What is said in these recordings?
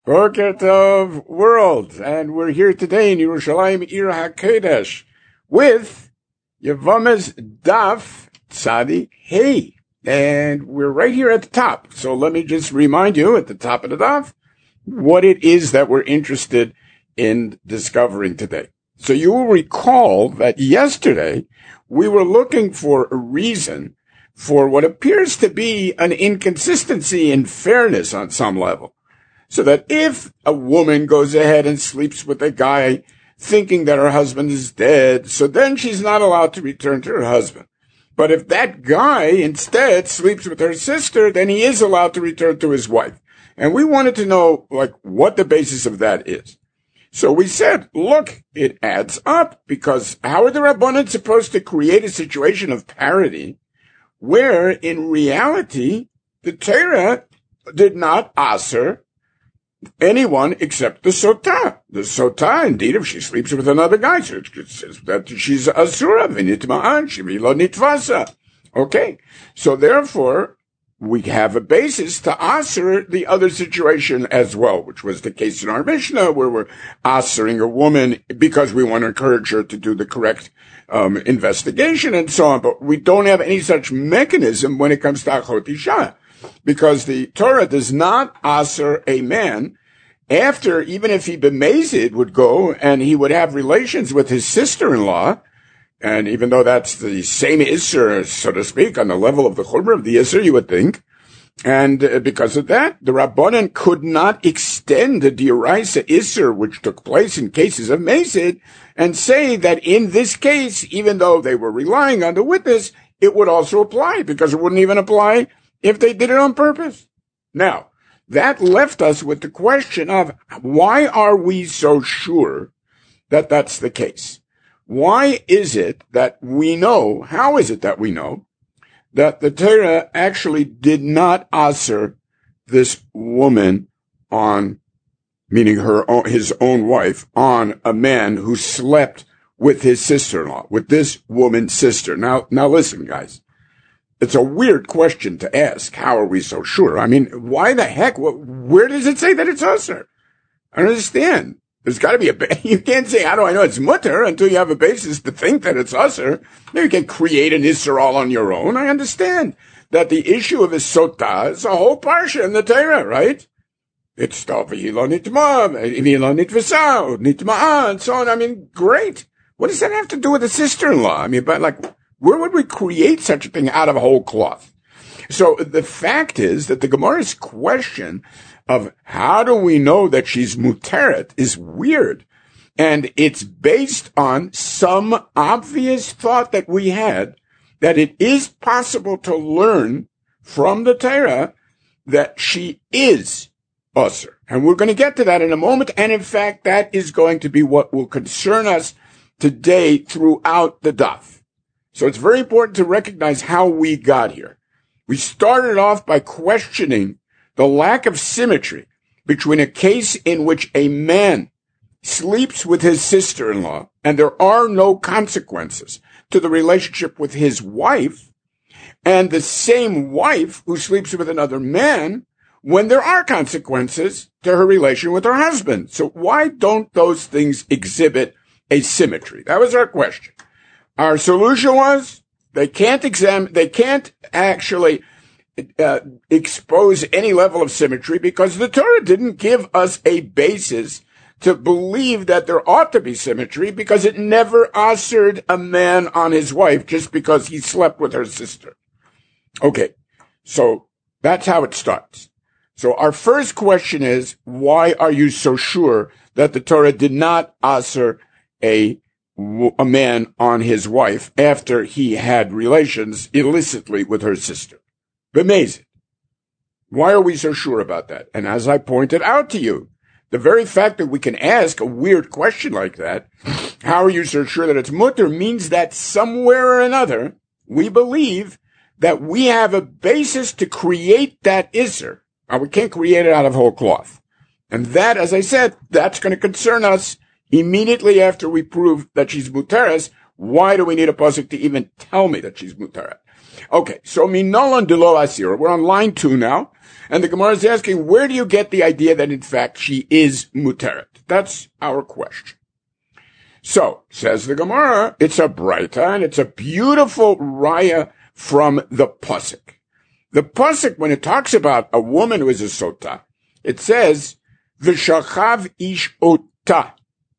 Boker Tov world, and we're here today in Yerushalayim Ir HaKodesh with Yevamah's Daf Tzadi Hey, and we're right here at the top. So let me just remind you at the top of the Daf what it is that we're interested in discovering today. So you will recall that yesterday we were looking for a reason for what appears to be an inconsistency in fairness on some level. So that if a woman goes ahead and sleeps with a guy thinking that her husband is dead, so then she's not allowed to return to her husband. But if that guy instead sleeps with her sister, then he is allowed to return to his wife. And we wanted to know, what the basis of that is. So we said, look, it adds up, because how are the Rabbanan supposed to create a situation of parity where in reality the Torah did not asr anyone except the sotah. The sotah, indeed, if she sleeps with another guy, so it says that she's asura, v'nitma'an, shivilo nitvasa. Okay, so therefore, we have a basis to asr the other situation as well, which was the case in our Mishnah, where we're asring a woman because we want to encourage her to do the correct investigation and so on, but we don't have any such mechanism when it comes to achot isha. Because the Torah does not asr a man after, even if he b'mezid would go and he would have relations with his sister-in-law, and even though that's the same isser, so to speak, on the level of the chumrah of the isser, you would think, and because of that, the Rabbanan could not extend the dioraisa isser, which took place in cases of mezid, and say that in this case, even though they were relying on the witness, it would also apply, because it wouldn't even apply if they did it on purpose. Now, that left us with the question of why are we so sure that that's the case? Why is it that we know, how is it that we know that the Torah actually did not asr this woman on, meaning his own wife, on a man who slept with his sister-in-law, with this woman's sister? Now listen, guys. It's a weird question to ask. How are we so sure? I mean, why the heck? Where does it say that it's usher? I don't understand. There's got to be you can't say, how do I know it's mutter until you have a basis to think that it's usher. You can create an isser all on your own. I understand that the issue of sotah is a whole parsha in the Torah, right? It's stuff, v'hilo nitma, v'hilo nitvasa, nitma'a, and so on. I mean, great. What does that have to do with a sister-in-law? I mean, but where would we create such a thing out of whole cloth? So the fact is that the Gemara's question of how do we know that she's muteret is weird. And it's based on some obvious thought that we had that it is possible to learn from the Torah that she is usher. And we're going to get to that in a moment. And in fact, that is going to be what will concern us today throughout the daf. So it's very important to recognize how we got here. We started off by questioning the lack of symmetry between a case in which a man sleeps with his sister-in-law and there are no consequences to the relationship with his wife, and the same wife who sleeps with another man when there are consequences to her relation with her husband. So why don't those things exhibit a symmetry? That was our question. Our solution was they can't actually expose any level of symmetry because the Torah didn't give us a basis to believe that there ought to be symmetry because it never assered a man on his wife just because he slept with her sister. Okay, so that's how it starts. So our first question is, why are you so sure that the Torah did not asser a man on his wife after he had relations illicitly with her sister? B'mezid. Why are we so sure about that? And as I pointed out to you, the very fact that we can ask a weird question like that, how are you so sure that it's mutter, means that somewhere or another, we believe that we have a basis to create that isser. Now, we can't create it out of whole cloth. And that, as I said, that's going to concern us immediately after we prove that she's muteres. Why do we need a pasuk to even tell me that she's muteret? Okay, so minolan de lo asira. We're on line 2 now. And the Gemara is asking, where do you get the idea that in fact she is muteret? That's our question. So, says the Gemara, it's a braita, and it's a beautiful raya from the pasuk. The pasuk, when it talks about a woman who is a sota, it says, V'shachav ish ota.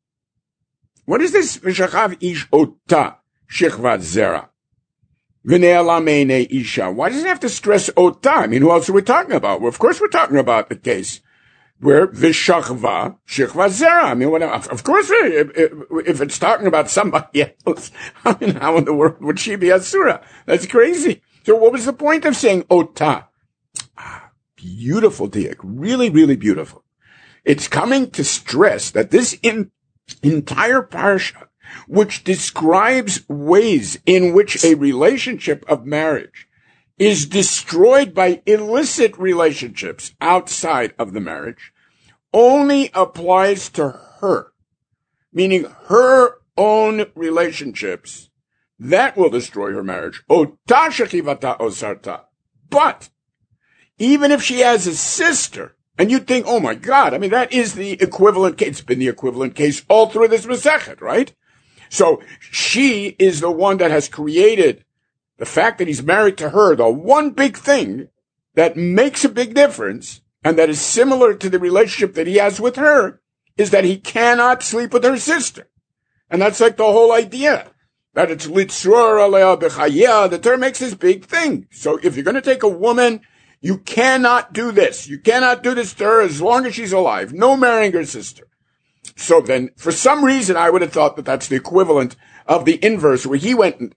What is this V'shachav ish ota? Shechvat zera. V'ne'ala me'nei isha. Why does it have to stress ota? I mean, who else are we talking about? Well, of course we're talking about the case where V'shachva shechvat zera. I mean, of course, if it's talking about somebody else, I mean, how in the world would she be asura? That's crazy. So what was the point of saying ota? Beautiful diak. Really, really beautiful. It's coming to stress that this entire parsha, which describes ways in which a relationship of marriage is destroyed by illicit relationships outside of the marriage, only applies to her, meaning her own relationships, that will destroy her marriage. Ota shechivata osarta. But even if she has a sister, and you'd think, oh my God, I mean, that is the equivalent case. It's been the equivalent case all through this Masechet, right? So she is the one that has created the fact that he's married to her, the one big thing that makes a big difference, and that is similar to the relationship that he has with her, is that he cannot sleep with her sister. And that's like the whole idea, that it's litzror alea b'chayeh. The Torah makes this big thing. So if you're going to take a woman, you cannot do this. You cannot do this to her as long as she's alive. No marrying her sister. So then, for some reason, I would have thought that that's the equivalent of the inverse, where he went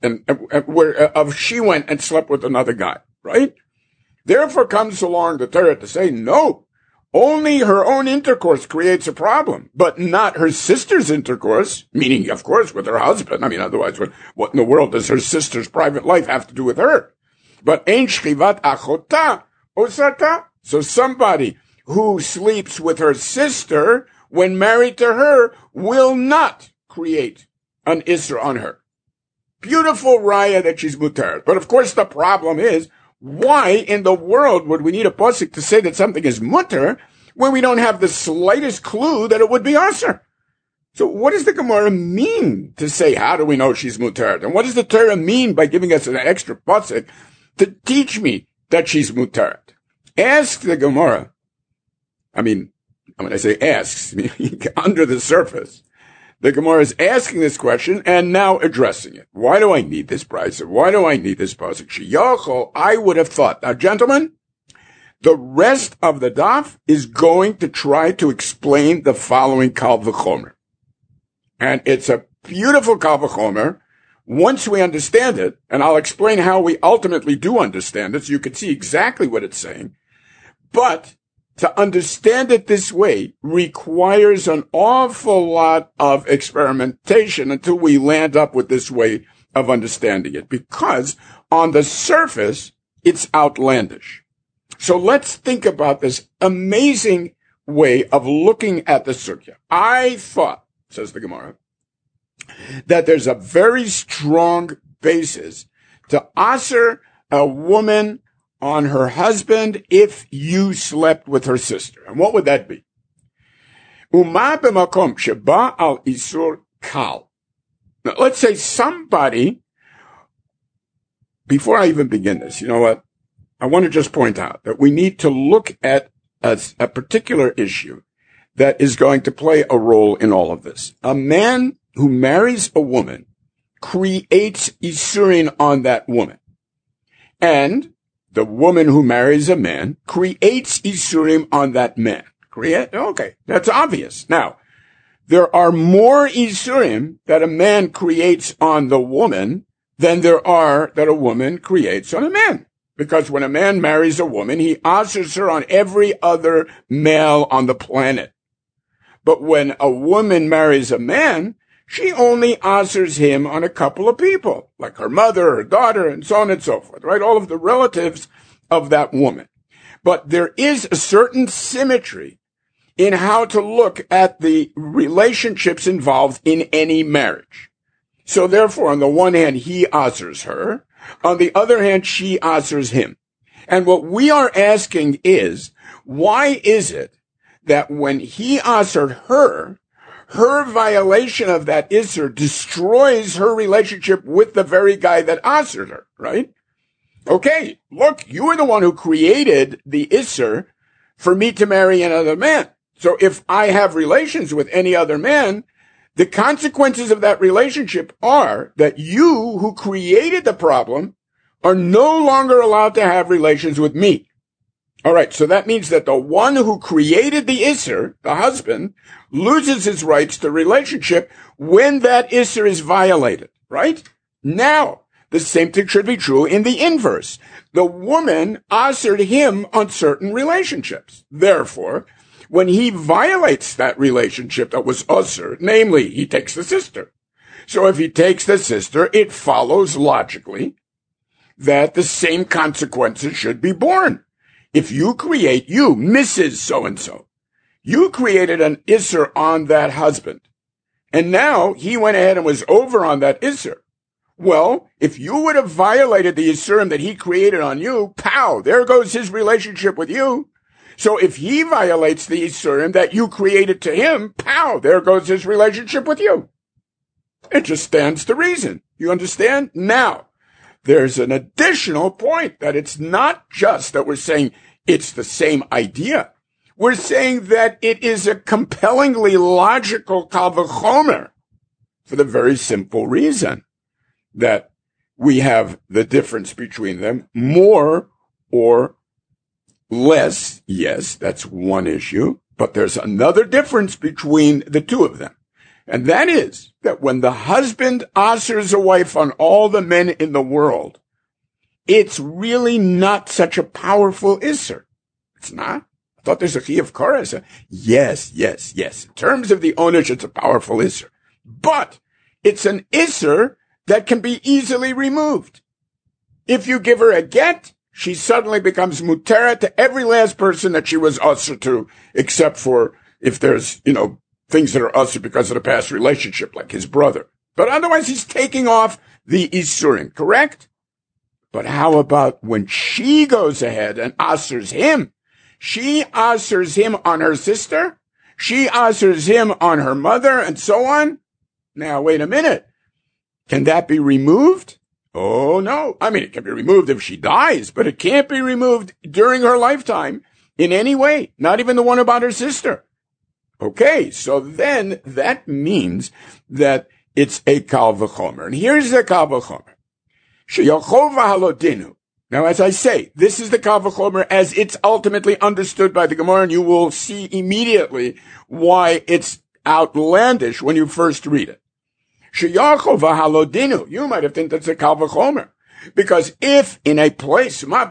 she went and slept with another guy, right? Therefore comes along the Torah to say, no, only her own intercourse creates a problem, but not her sister's intercourse, meaning, of course, with her husband. I mean, otherwise, what in the world does her sister's private life have to do with her? But ein shchivat achota osata. So somebody who sleeps with her sister when married to her will not create an isra on her. Beautiful raya that she's mutar. But of course the problem is, why in the world would we need a pasuk to say that something is mutar when we don't have the slightest clue that it would be asr? So what does the Gemara mean to say, how do we know she's mutar? And what does the Torah mean by giving us an extra pasuk to teach me that she's mutar? Ask the Gemara. I mean, when I say asks, under the surface, the Gemara is asking this question and now addressing it. Why do I need this brisa? Why do I need this pasuk? Sheyachol, I would have thought. Now, gentlemen, the rest of the daf is going to try to explain the following kal v'chomer. And it's a beautiful kal v'chomer once we understand it, and I'll explain how we ultimately do understand it so you can see exactly what it's saying. But to understand it this way requires an awful lot of experimentation until we land up with this way of understanding it, because on the surface, it's outlandish. So let's think about this amazing way of looking at the sugya. I thought, says the Gemara, that there's a very strong basis to asr a woman on her husband if you slept with her sister. And what would that be? Uma b'makom sheba al isur kal. Now, let's say somebody, before I even begin this, you know what? I want to just point out that we need to look at a particular issue that is going to play a role in all of this. A man who marries a woman creates isurin on that woman. And the woman who marries a man creates isurim on that man. Okay, that's obvious. Now, there are more isurim that a man creates on the woman than there are that a woman creates on a man. Because when a man marries a woman, he asers her on every other male on the planet. But when a woman marries a man, she only asers him on a couple of people, like her mother, her daughter, and so on and so forth, right? All of the relatives of that woman. But there is a certain symmetry in how to look at the relationships involved in any marriage. So therefore, on the one hand, he asers her. On the other hand, she asers him. And what we are asking is, why is it that when he answered her, her violation of that Isser destroys her relationship with the very guy that answered her, right? Okay, look, you are the one who created the Isser for me to marry another man. So if I have relations with any other man, the consequences of that relationship are that you who created the problem are no longer allowed to have relations with me. All right, so that means that the one who created the Isser, the husband, loses his rights to relationship when that Isser is violated, right? Now, the same thing should be true in the inverse. The woman assered him on certain relationships. Therefore, when he violates that relationship that was usher, namely, he takes the sister. So if he takes the sister, it follows logically that the same consequences should be borne. If you create, you, Mrs. So-and-so, you created an Isser on that husband, and now he went ahead and was over on that Isser. Well, if you would have violated the Issurim that he created on you, pow, there goes his relationship with you. So if he violates the Issurim that you created to him, pow, there goes his relationship with you. It just stands to reason. You understand? Now, there's an additional point that it's not just that we're saying it's the same idea. We're saying that it is a compellingly logical kal v'chomer for the very simple reason that we have the difference between them, more or less. Yes, that's one issue, but there's another difference between the two of them. And that is that when the husband answers a wife on all the men in the world, it's really not such a powerful Isser. It's not. I thought there's a Chiyuv Korah. Yes. In terms of the ownership, it's a powerful Isser. But it's an Isser that can be easily removed. If you give her a get, she suddenly becomes mutera to every last person that she was usher to, except for if there's, things that are usher because of the past relationship, like his brother. But otherwise, he's taking off the Isurim, correct? But how about when she goes ahead and ushers him? She ushers him on her sister. She ushers him on her mother and so on. Now, wait a minute. Can that be removed? Oh, no. I mean, it can be removed if she dies, but it can't be removed during her lifetime in any way, not even the one about her sister. Okay, so then that means that it's a kal v'chomer. And here's the kal v'chomer. Sheyachov halodinu. Now, as I say, this is the kal v'chomer as it's ultimately understood by the Gemara, and you will see immediately why it's outlandish when you first read it. Sheyachov halodinu. You might have think that's a kal v'chomer. Because if in a place, in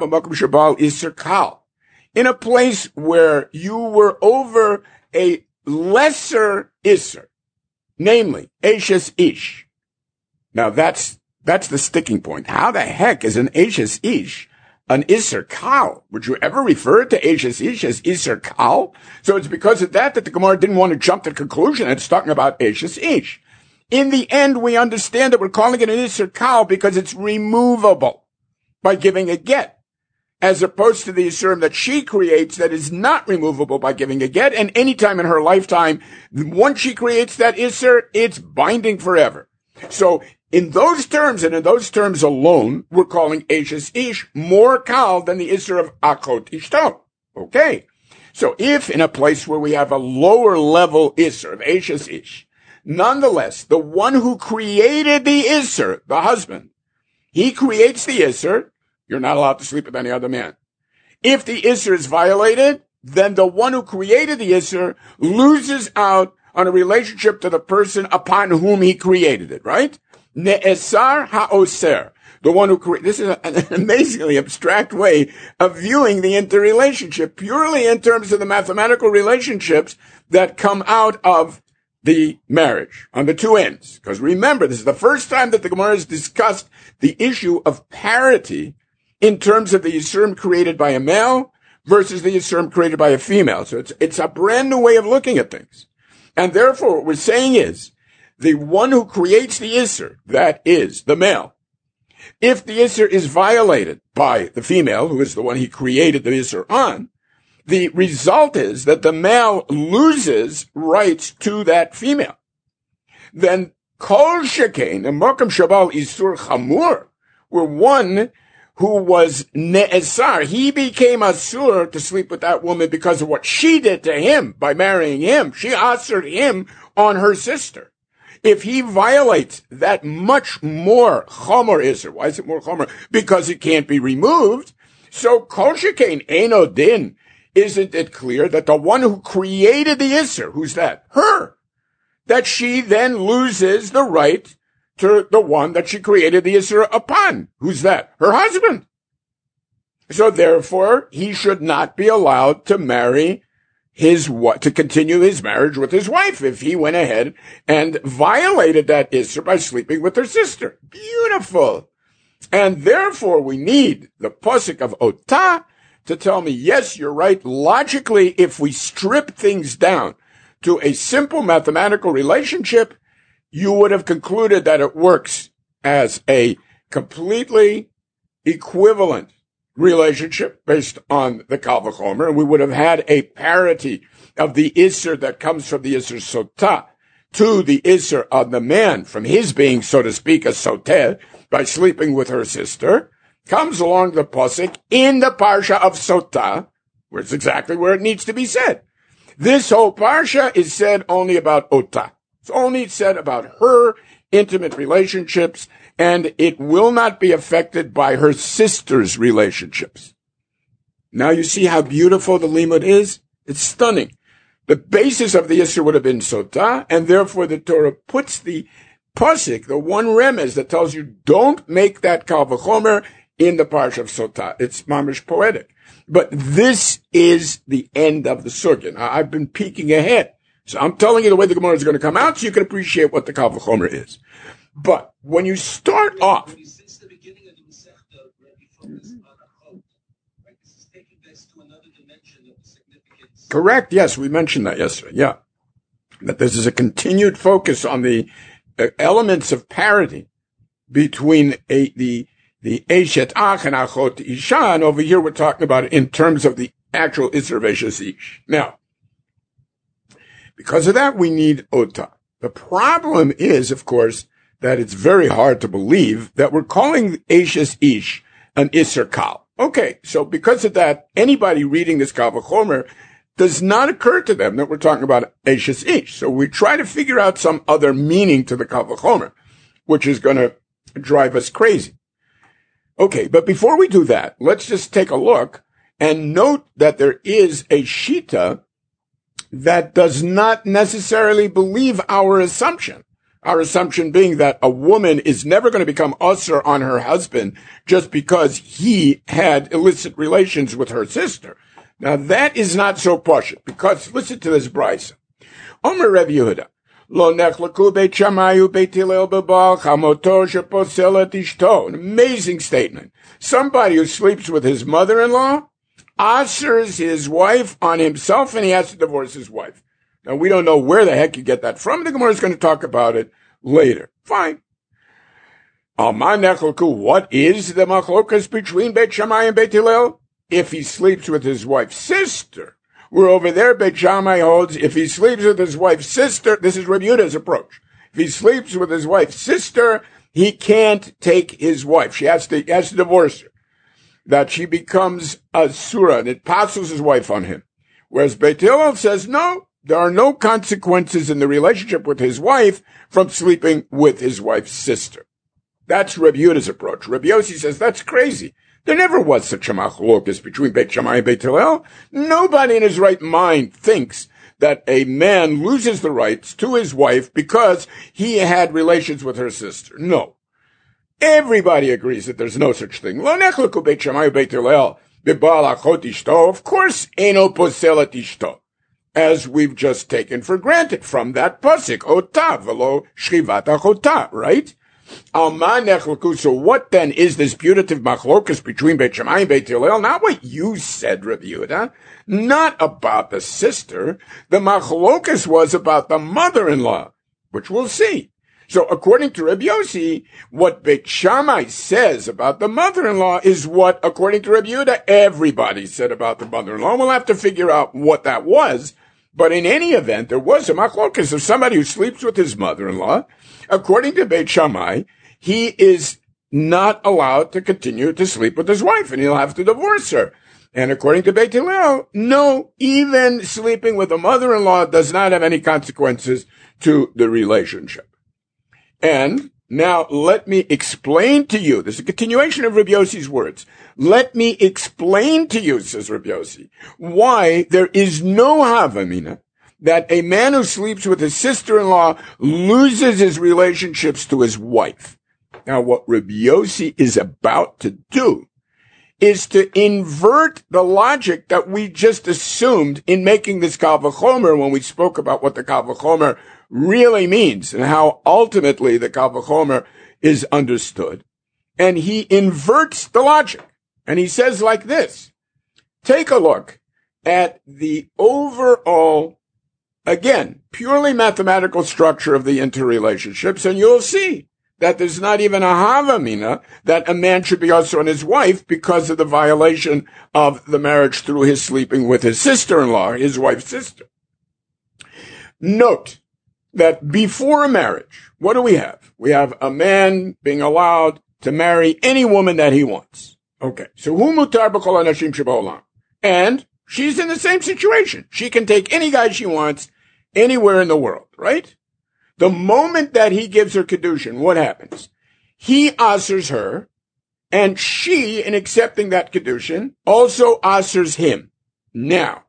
a place where you were over a lesser Isser, namely, Eshes Ish. Now that's the sticking point. How the heck is an Eshes Ish an Isser Kal? Would you ever refer to Eshes Ish as Isser Kal? So it's because of that the Gemara didn't want to jump to the conclusion that it's talking about Eshes Ish. In the end, we understand that we're calling it an Isser Kal because it's removable by giving a get, as opposed to the Isurim that she creates that is not removable by giving a get. And anytime in her lifetime, once she creates that Isser, it's binding forever. So in those terms, and in those terms alone, we're calling Eshes Ish more Kal than the Isser of Akot Ishto. Okay. So if in a place where we have a lower level Isser of Eshes Ish, nonetheless, the one who created the Isser, the husband, he creates the Isser, you're not allowed to sleep with any other man. If the Isser is violated, then the one who created the Isser loses out on a relationship to the person upon whom he created it, right? Ne'esar ha'oser. The one who created, this is an amazingly abstract way of viewing the interrelationship, purely in terms of the mathematical relationships that come out of the marriage on the two ends. Because remember, this is the first time that the Gemara has discussed the issue of parity in terms of the Yisurim created by a male versus the Yisurim created by a female. So it's a brand new way of looking at things. And therefore, what we're saying is, the one who creates the Yisur, that is, the male, If the Isser is violated by the female, who is the one he created the Isser on, the result is that the male loses rights to that female. Then Kol Shekain and Mokum Shabal Isur Chamur were one who was Ne'esar. He became Asur to sleep with that woman because of what she did to him by marrying him. She assured him on her sister. If he violates that much more Chomer Isser, why is it more Chomer? Because it can't be removed. So Kol Shekain Eino Din. Isn't it clear that the one who created the Isser, who's that? Her. That she then loses the right to the one that she created the Isser upon. Who's that? Her husband. So therefore, he should not be allowed to marry to continue his marriage with his wife if he went ahead and violated that Isser by sleeping with her sister. Beautiful. And therefore, we need the Pasuk of Otah to tell me, yes, you're right. Logically, if we strip things down to a simple mathematical relationship, you would have concluded that it works as a completely equivalent relationship based on the Kal V'chomer, and we would have had a parity of the Isser that comes from the Isser Sotah to the Isser of the man from his being, so to speak, a Soteh by sleeping with her sister. Comes along the Pasuk in the Parsha of Sotah, where it's exactly where it needs to be said. This whole Parsha is said only about Otah. It's only said about her intimate relationships, and it will not be affected by her sister's relationships. Now you see how beautiful the limud is? It's stunning. The basis of the Isser would have been Sotah, and therefore the Torah puts the Pasuk, the one remez that tells you don't make that Kal V'chomer in the Parsha of Sotah. It's mamish poetic. But this is the end of the sugya. Now, I've been peeking ahead. So I'm telling you the way the Gemara is going to come out so you can appreciate what the Kal V'chomer is. But when you start off... Since the beginning of the Masechta, Rebbe focused on Achot, right? This is taking this to another dimension of the significance. Correct. Yes, we mentioned that yesterday. Yeah. That this is a continued focus on the elements of parity between the Eshet Ach and Achot Isha, and over here we're talking about it in terms of the actual Isser of Eshes Ish. Now, because of that, we need Otah. The problem is, of course, that it's very hard to believe that we're calling Eshes Ish an Isser Kal. Okay, so because of that, anybody reading this Kal V'chomer does not occur to them that we're talking about Eshes Ish. So we try to figure out some other meaning to the Kal V'chomer, which is going to drive us crazy. Okay, but before we do that, let's just take a look and note that there is a Shita that does not necessarily believe our assumption. Our assumption being that a woman is never going to become usher on her husband just because he had illicit relations with her sister. Now that is not so pashut, because listen to this brisa. Omer Reb Yehuda. Lo nechlaku beit Shamayu beit Hillel bebal chamoto sheposelet ishto. An amazing statement. Somebody who sleeps with his mother-in-law ushers his wife on himself, and he has to divorce his wife. Now, we don't know where the heck you get that from. The Gemara is going to talk about it later. Fine. What is the machlokas between Beit Shammai and Beit Hillel? If he sleeps with his wife's sister. We're over there, Beit Shammai holds, if he sleeps with his wife's sister, this is Reb Yehuda's approach. If he sleeps with his wife's sister, he can't take his wife. He has to divorce her. That she becomes a surah, and it passes his wife on him. Whereas Beit Hillel says, no, there are no consequences in the relationship with his wife from sleeping with his wife's sister. That's Reb Yehuda's approach. Reb Yossi says, that's crazy. There never was such a machlokas between Beit Shammai and Beit Hillel. Nobody in his right mind thinks that a man loses the rights to his wife because he had relations with her sister. No. Everybody agrees that there's no such thing. Lo nechlaku Beit Shammai Beit Hillel bebal achot ishto. Of course, eno poselet ishto, as we've just taken for granted from that pasuk, Otah v'lo shchivat achotah, right? Alma nechlaku. So what then is this putative machlokas between Beit Shammai and Beit Hillel? Not what you said, Reb Yehuda. Not about the sister. The machlokas was about the mother-in-law, which we'll see. So according to Rabbi Yossi, what Beit Shammai says about the mother-in-law is what, according to Rabbi Yehuda, everybody said about the mother-in-law. We'll have to figure out what that was. But in any event, there was a machlokas of somebody who sleeps with his mother-in-law. According to Beit Shammai, he is not allowed to continue to sleep with his wife, and he'll have to divorce her. And according to Beit Hillel, no, even sleeping with a mother-in-law does not have any consequences to the relationship. And now let me explain to you, this is a continuation of Rabbi Yossi's words. Let me explain to you, says Rabbi Yossi, why there is no havamina that a man who sleeps with his sister-in-law loses his relationships to his wife. Now, what Rabbi Yossi is about to do is to invert the logic that we just assumed in making this Kal V'chomer when we spoke about what the Kal V'chomer really means and how ultimately the Kal V'chomer is understood. And he inverts the logic. And he says like this, take a look at the overall, again, purely mathematical structure of the interrelationships, and you'll see that there's not even a havamina that a man should be also on his wife because of the violation of the marriage through his sleeping with his sister-in-law, his wife's sister. Note that before a marriage, what do we have? We have a man being allowed to marry any woman that he wants. Okay, so hu mutar b'chol hanashim sheba'olam. And she's in the same situation. She can take any guy she wants anywhere in the world, right? The moment that he gives her kedushin, what happens? He asers her, and she, in accepting that kedushin, also asers him. Now,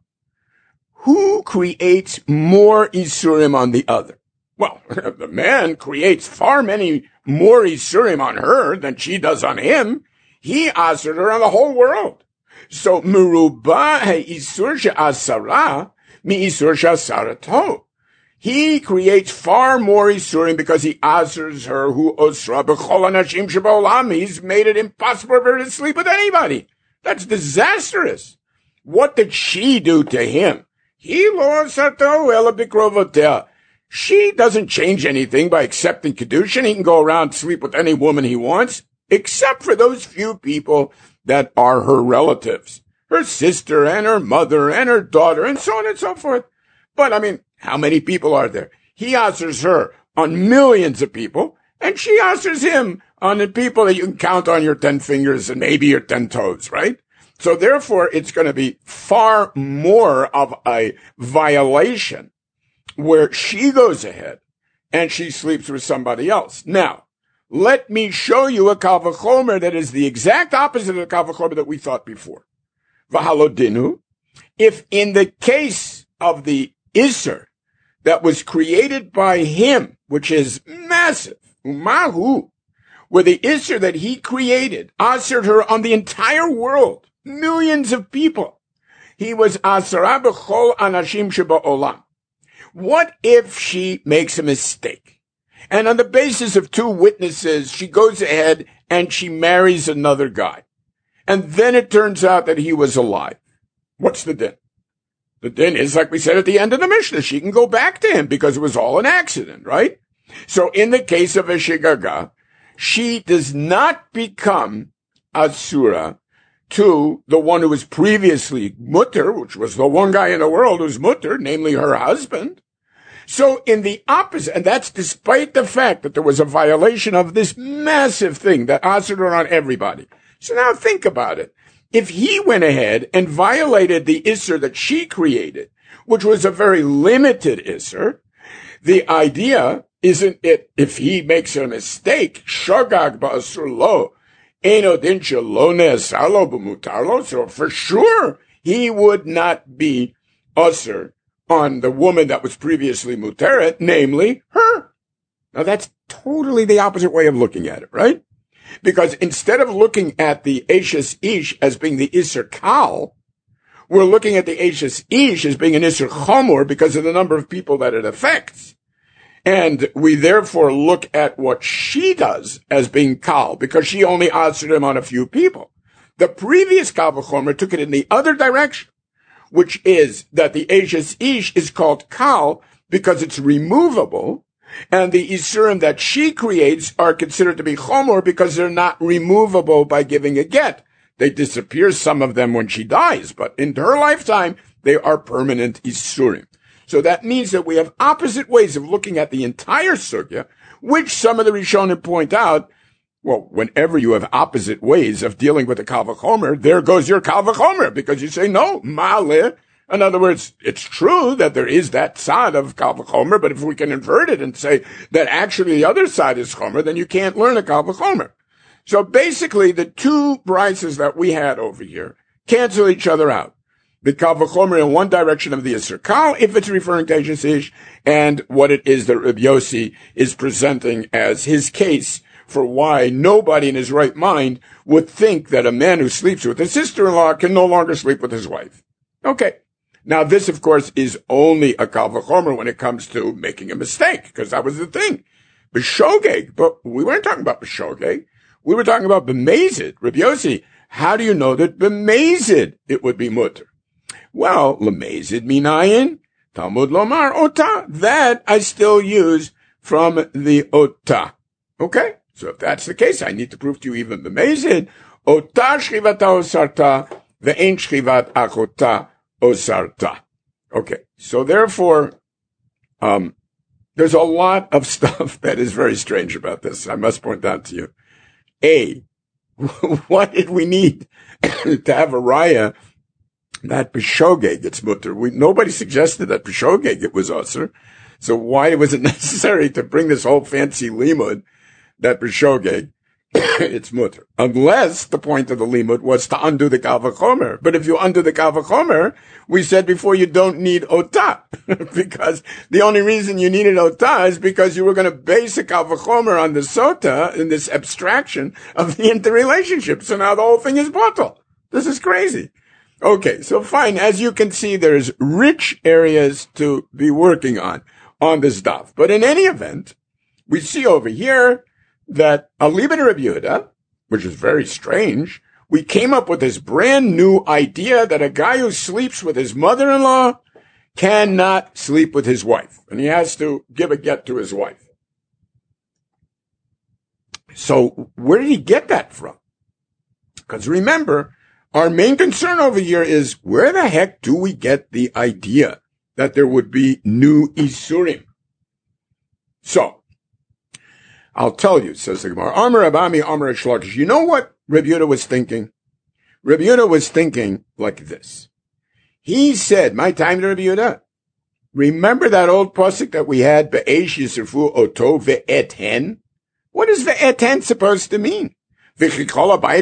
who creates more isurim on the other? Well, the man creates far many more isurim on her than she does on him. He asered her on the whole world. So, merubah isur she'asara mi isur she'asarato. He creates far more isurim because he asers her who osra b'chol hanashim sheba'olam. He's made it impossible for her to sleep with anybody. That's disastrous. What did she do to him? He lo asato ela bikrovotea. She doesn't change anything by accepting kedushin. He can go around and sleep with any woman he wants, except for those few people that are her relatives, her sister and her mother and her daughter and so on and so forth. But I mean, how many people are there? He answers her on millions of people, and she answers him on the people that you can count on your 10 fingers and maybe your 10 toes, right? So therefore, it's going to be far more of a violation where she goes ahead and she sleeps with somebody else. Now, let me show you a Kal V'chomer that is the exact opposite of the Kal V'chomer that we thought before. V'halodinu, if in the case of the Isser that was created by him, which is massive, umahu, where the Isser that he created assered her on the entire world, millions of people, he was asara b'chol anashim sheba'olam. What if she makes a mistake? And on the basis of 2 witnesses, she goes ahead and she marries another guy. And then it turns out that he was alive. What's the din? The din is, like we said at the end of the Mishnah, she can go back to him because it was all an accident, right? So in the case of a shigaga, she does not become asura to the one who was previously mutter, which was the one guy in the world who's mutter, namely her husband. So in the opposite, and that's despite the fact that there was a violation of this massive thing that assured her on everybody. So now think about it. If he went ahead and violated the Isser that she created, which was a very limited Isser, the idea isn't it, if he makes a mistake, shogag ba'asur lo, eno din shelo ne'asar lo b'mutar lo, so for sure he would not be usher on the woman that was previously muteret, namely her. Now that's totally the opposite way of looking at it, right? Because instead of looking at the Eshes Ish as being the Isser Kal, we're looking at the Eshes Ish as being an Isser Chomor because of the number of people that it affects. And we therefore look at what she does as being Kal, because she only answered him on a few people. The previous Kal V'chomer took it in the other direction, which is that the Eshes Ish is called Kal because it's removable, And the isurim that she creates are considered to be chomor because they're not removable by giving a get. They disappear, some of them, when she dies, but in her lifetime, they are permanent isurim. So that means that we have opposite ways of looking at the entire sugya, which some of the Rishonim point out, well, whenever you have opposite ways of dealing with the Kal V'chomer, there goes your Kal V'chomer, because you say, no, Ma'aleh. In other words, it's true that there is that side of Kal V'chomer, but if we can invert it and say that actually the other side is Chomer, then you can't learn a Kal V'chomer. So basically, the two brises that we had over here cancel each other out. The Kal V'chomer in one direction of the Yisr Kal, if it's referring to Eishes Ish, and what it is that Rabbi Yossi is presenting as his case for why nobody in his right mind would think that a man who sleeps with his sister-in-law can no longer sleep with his wife. Okay. Now, this, of course, is only a Kal V'chomer when it comes to making a mistake, because that was the thing. B'shogeg, but we weren't talking about B'shogeg. We were talking about B'mezid. Rabbi Yossi, how do you know that B'mezid it would be mutter? Well, L'mezid minayin, Talmud lomar ota. That I still use from the ota. Okay? So if that's the case, I need to prove to you even B'mezid. Ota shchivata osarta, ve'en shchivat achota osarta. Okay. So therefore, there's a lot of stuff that is very strange about this. I must point out to you. A, what did we need to have a raya that B'shogeg it's mutter? Nobody suggested that B'shogeg it was usher. So why was it necessary to bring this whole fancy limud that B'shogeg it's mutter? Unless the point of the limud was to undo the Kal V'chomer. But if you undo the Kal V'chomer, we said before you don't need otah. Because the only reason you needed otah is because you were going to base a Kal V'chomer on the sota in this abstraction of the interrelationship. So now the whole thing is bottle. This is crazy. Okay, so fine. As you can see, there's rich areas to be working on this daf. But in any event, we see over here that Alibin Rabbi Yehuda, which is very strange, we came up with this brand new idea that a guy who sleeps with his mother-in-law cannot sleep with his wife, and he has to give a get to his wife. So where did he get that from? Because remember, our main concern over here is where the heck do we get the idea that there would be new Isurim? So, I'll tell you, says the Gemara. Amar Abami, Amar Shlakish. You know what Rabbi Yehuda was thinking? Rabbi Yehuda was thinking like this. He said, my time to Rabbi Yehuda. Remember that old pasuk that we had, Be'esh Yisrafu Oto Ve'eten? What is Ve'eten supposed to mean? What do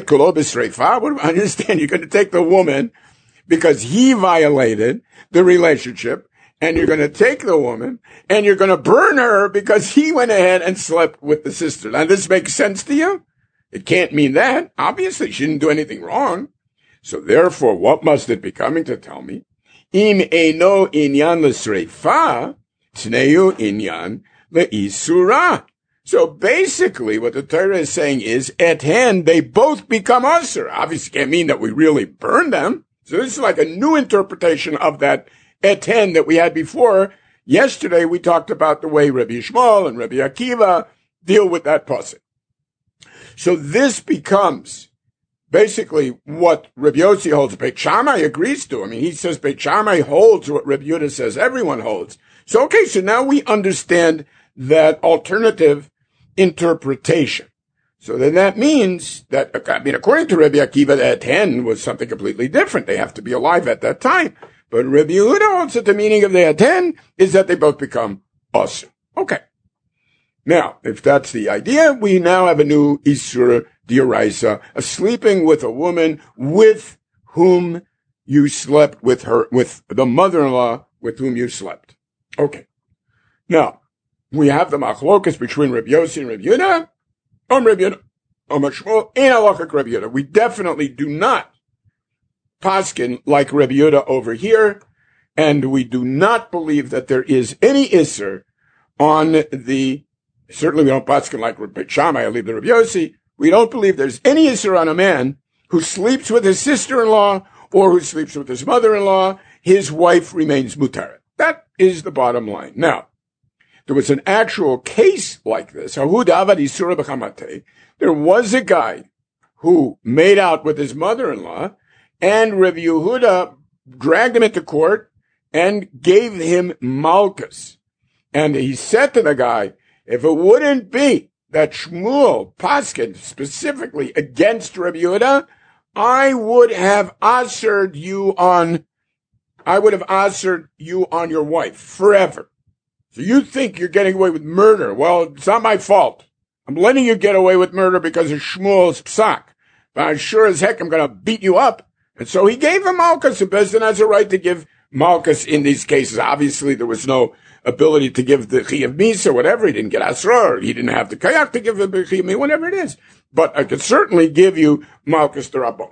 I understand? You're going to take the woman because he violated the relationship, and you're going to take the woman and you're going to burn her because he went ahead and slept with the sister. Now, this makes sense to you? It can't mean that. Obviously, she didn't do anything wrong. So therefore, what must it be coming to tell me? Im eino inyan l'sreifa, tneu inyan le'isura. So basically, what the Torah is saying is, at hand, they both become usher. Obviously, can't mean that we really burn them. So this is like a new interpretation of that at hand that we had before. Yesterday, we talked about the way Rabbi Yishmael and Rabbi Akiva deal with that pasuk. So this becomes basically what Rabbi Yossi holds. Beit Shammai agrees to. I mean, he says Beit Shammai holds what Rabbi Yehuda says everyone holds. So, okay, so now we understand that alternative interpretation. So then that means that, according to Rabbi Akiva, that 10 was something completely different. They have to be alive at that time. But Rabbi Yehuda holds that the meaning of the 10 is that they both become awesome. Okay. Now, if that's the idea, we now have a new Isur D'Oraisa, a sleeping with a woman with whom you slept with the mother-in-law with whom you slept. Okay. Now, we have the machlokas between Rabbi Yossi and Rabbi Yehuda. Rabbi Yehuda, Shmuel, and halachic Rabbi Yehuda. We definitely do not paskin like Rabbi Yehuda over here, and we do not believe that there is any isser on the. Certainly, we don't paskin like Rabbi Shammai. I leave the Rabbi Yossi. We don't believe there's any isser on a man who sleeps with his sister-in-law or who sleeps with his mother-in-law. His wife remains mutaret. That is the bottom line. Now, there was an actual case like this. There was a guy who made out with his mother-in-law, and Rabbi Yehuda dragged him into court and gave him malchus. And he said to the guy, if it wouldn't be that Shmuel paskined specifically against Rabbi Yehuda, I would have assered you on your wife forever. So you think you're getting away with murder. Well, it's not my fault. I'm letting you get away with murder because of Shmuel's psak. But I'm sure as heck I'm going to beat you up. And so he gave him malchus. The Beis Din has a right to give malchus in these cases. Obviously, there was no ability to give the chiyuv mis or whatever. He didn't get asrar. He didn't have the kayak to give the chiyuv mis, whatever it is. But I could certainly give you malchus d'Rabbanan.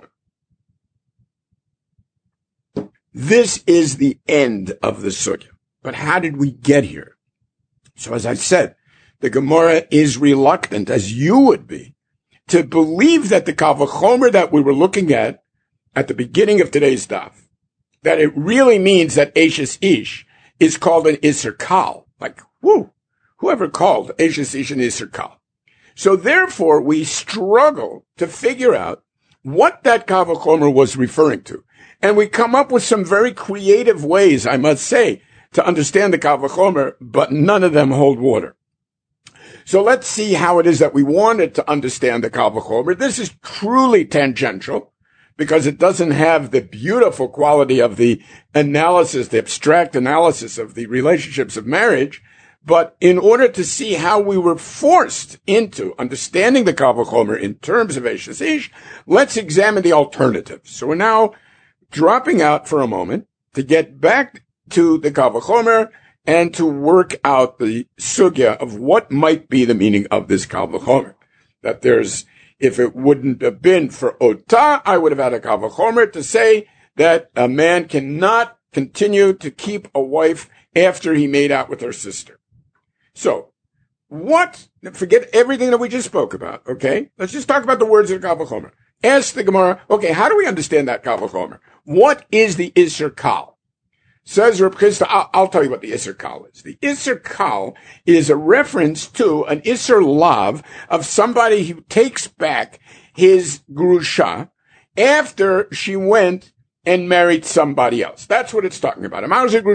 This is the end of the sugya. But how did we get here? So as I said, the Gemara is reluctant, as you would be, to believe that the Kal V'chomer that we were looking at the beginning of today's daf, that it really means that Eshes Ish is called an Isser Kal. Like, whoever called Eshes Ish an Isser Kal. So therefore, we struggle to figure out what that Kal V'chomer was referring to. And we come up with some very creative ways, I must say, to understand the Kal V'chomer, but none of them hold water. So let's see how it is that we wanted to understand the Kal V'chomer. This is truly tangential because it doesn't have the beautiful quality of the analysis, the abstract analysis of the relationships of marriage. But in order to see how we were forced into understanding the Kal V'chomer in terms of Eshes Ish, let's examine the alternatives. So we're now dropping out for a moment to get back to the Kal V'chomer and to work out the sugya of what might be the meaning of this Kal V'chomer. That if it wouldn't have been for Otah, I would have had a Kal V'chomer to say that a man cannot continue to keep a wife after he made out with her sister. So, forget everything that we just spoke about, okay? Let's just talk about the words of the Kal V'chomer. Ask the Gemara, okay, how do we understand that Kal V'chomer? What is the Isser Kal? Says Reb Chisda, I'll tell you what the Isser Kal is. The Isser Kal is a reference to an Isser Lav of somebody who takes back his grusha after she went and married somebody else. That's what it's talking about.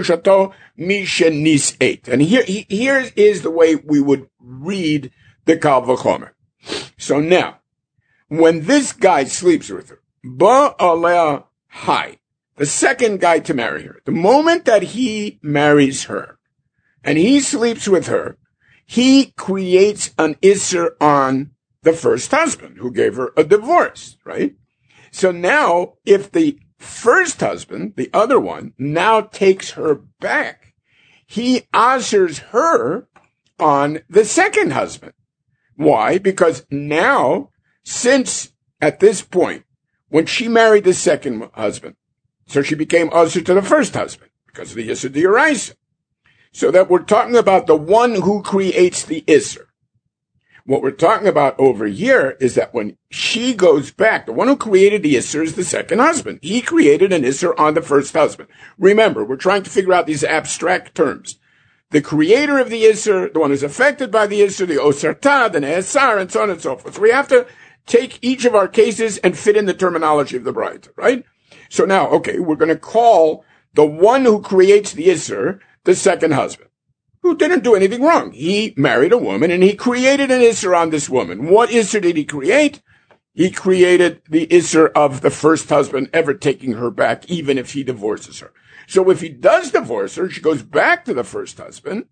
And here is the way we would read the Kal V'chomer. So now, when this guy sleeps with her, Ba'aleh Hai, the second guy to marry her, the moment that he marries her and he sleeps with her, he creates an Isser on the first husband who gave her a divorce, right? So now, if the first husband, the other one, now takes her back, he assers her on the second husband. Why? Because now, since at this point, when she married the second husband, so she became usher to the first husband because of the Isser D'Oraisa. So that we're talking about the one who creates the Isser. What we're talking about over here is that when she goes back, the one who created the Isser is the second husband. He created an Isser on the first husband. Remember, we're trying to figure out these abstract terms. The creator of the Isser, the one who's affected by the Isser, the Osarta, the Ne'esar, and so on and so forth. So we have to take each of our cases and fit in the terminology of the Braita, right? So now, okay, we're going to call the one who creates the Isser the second husband, who didn't do anything wrong. He married a woman and he created an Isser on this woman. What Isser did he create? He created the Isser of the first husband ever taking her back, even if he divorces her. So if he does divorce her, she goes back to the first husband.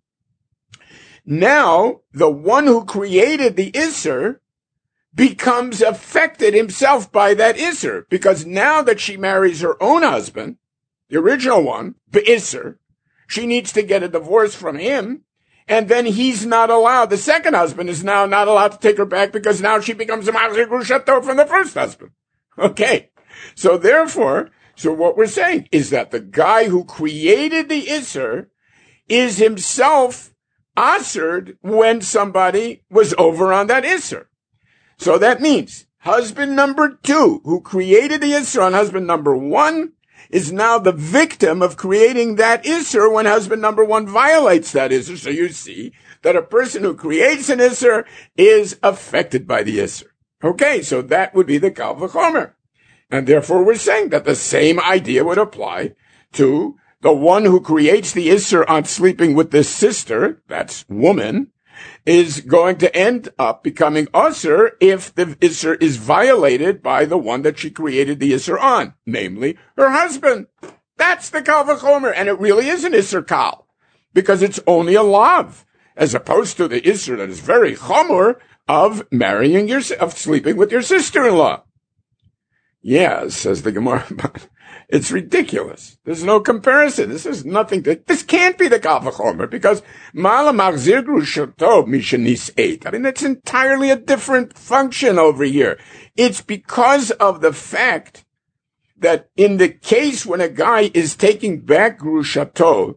Now, the one who created the Isser becomes affected himself by that Isser, because now that she marries her own husband, the original one, the Isser, she needs to get a divorce from him, and then he's not allowed, the second husband is now not allowed to take her back because now she becomes a Machzir Grushato from the first husband. Okay. So therefore, what we're saying is that the guy who created the Isser is himself assered when somebody was over on that Isser. So that means husband number 2, who created the Isser on husband number 1, is now the victim of creating that Isser when husband number one violates that Isser. So you see that a person who creates an Isser is affected by the Isser. Okay, so that would be the Kal V'chomer. And therefore we're saying that the same idea would apply to the one who creates the Isser on sleeping with this sister, that's woman, is going to end up becoming Usser if the Isser is violated by the one that she created the Isser on, namely her husband. That's the Kal V'chomer, and it really is an Isser Kal, because it's only a lav, as opposed to the Isser that is very chomer of of sleeping with your sister-in-law. Yeah, says the Gemara, but it's ridiculous. There's no comparison. This this can't be the Kal V'chomer, because Mala Machzir Grushato Mishanis 8. I mean, that's entirely a different function over here. It's because of the fact that in the case when a guy is taking back Grushato,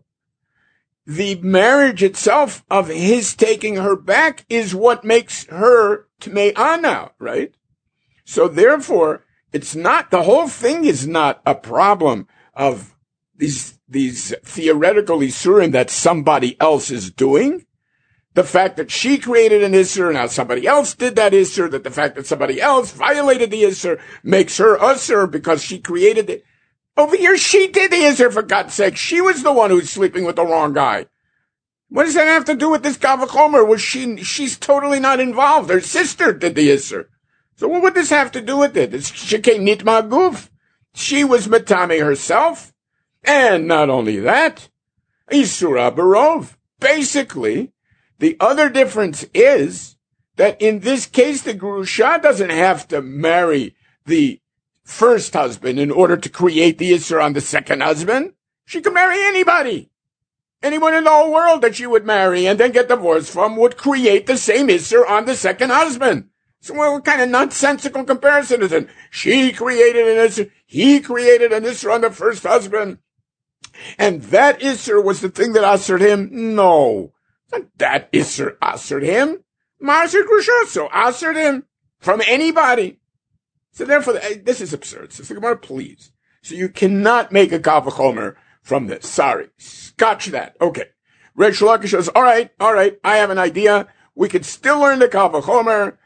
the marriage itself of his taking her back is what makes her Tme'ana, right? So therefore, the whole thing is not a problem of these theoretical Isurim that somebody else is doing. The fact that she created an Isur, now somebody else did that Isur, that the fact that somebody else violated the Isur makes her Usur because she created it. Over here, she did the Isur, for God's sake. She was the one who's sleeping with the wrong guy. What does that have to do with this Kal V'chomer? She's totally not involved. Her sister did the Isur. So what would this have to do with it? It's Shekei Nitma Guf. She was Matame herself. And not only that, Isura Barov. Basically, the other difference is that in this case, the Grusha doesn't have to marry the first husband in order to create the Isser on the second husband. She could marry anybody. Anyone in the whole world that she would marry and then get divorced from would create the same Isser on the second husband. So what kind of nonsensical comparison is it? She created an Isser, he created an Isser on the first husband, and that Isser was the thing that ushered him? No. That Isser ushered him. Marser Grushoso ushered him from anybody. So therefore, this is absurd. So Gemara, please. So you cannot make a Kal V'chomer from this. Sorry. Scotch that. Okay. Reish Lakish says, all right, I have an idea. We could still learn the Kal V'chomer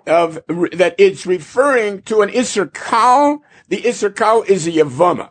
that it's referring to an Isser Kal. The Isser Kal is a Yavama.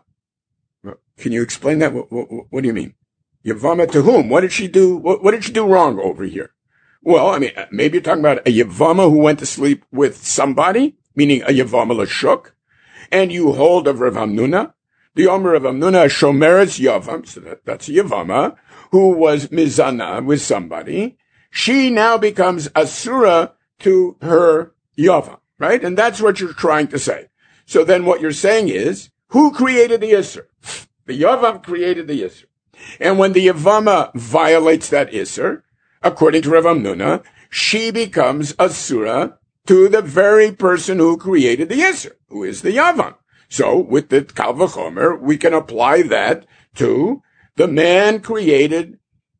Can you explain that? What do you mean? Yavama to whom? What did she do? What did she do wrong over here? Well, I mean, maybe you're talking about a Yavama who went to sleep with somebody, meaning a Yavama Lashuk, and you hold of Rav Hamnuna. The Omer of Hamnuna, Shomeres Yavam, so that's a Yavama, who was Mizana with somebody. She now becomes Asura to her Yavam, right? And that's what you're trying to say. So then what you're saying is, who created the Isser? The Yavam created the Isser. And when the Yavama violates that Isser, according to Rav Hamnuna, she becomes Asura to the very person who created the Isser, who is the Yavam. So with the Kal V'chomer, we can apply that to the man created,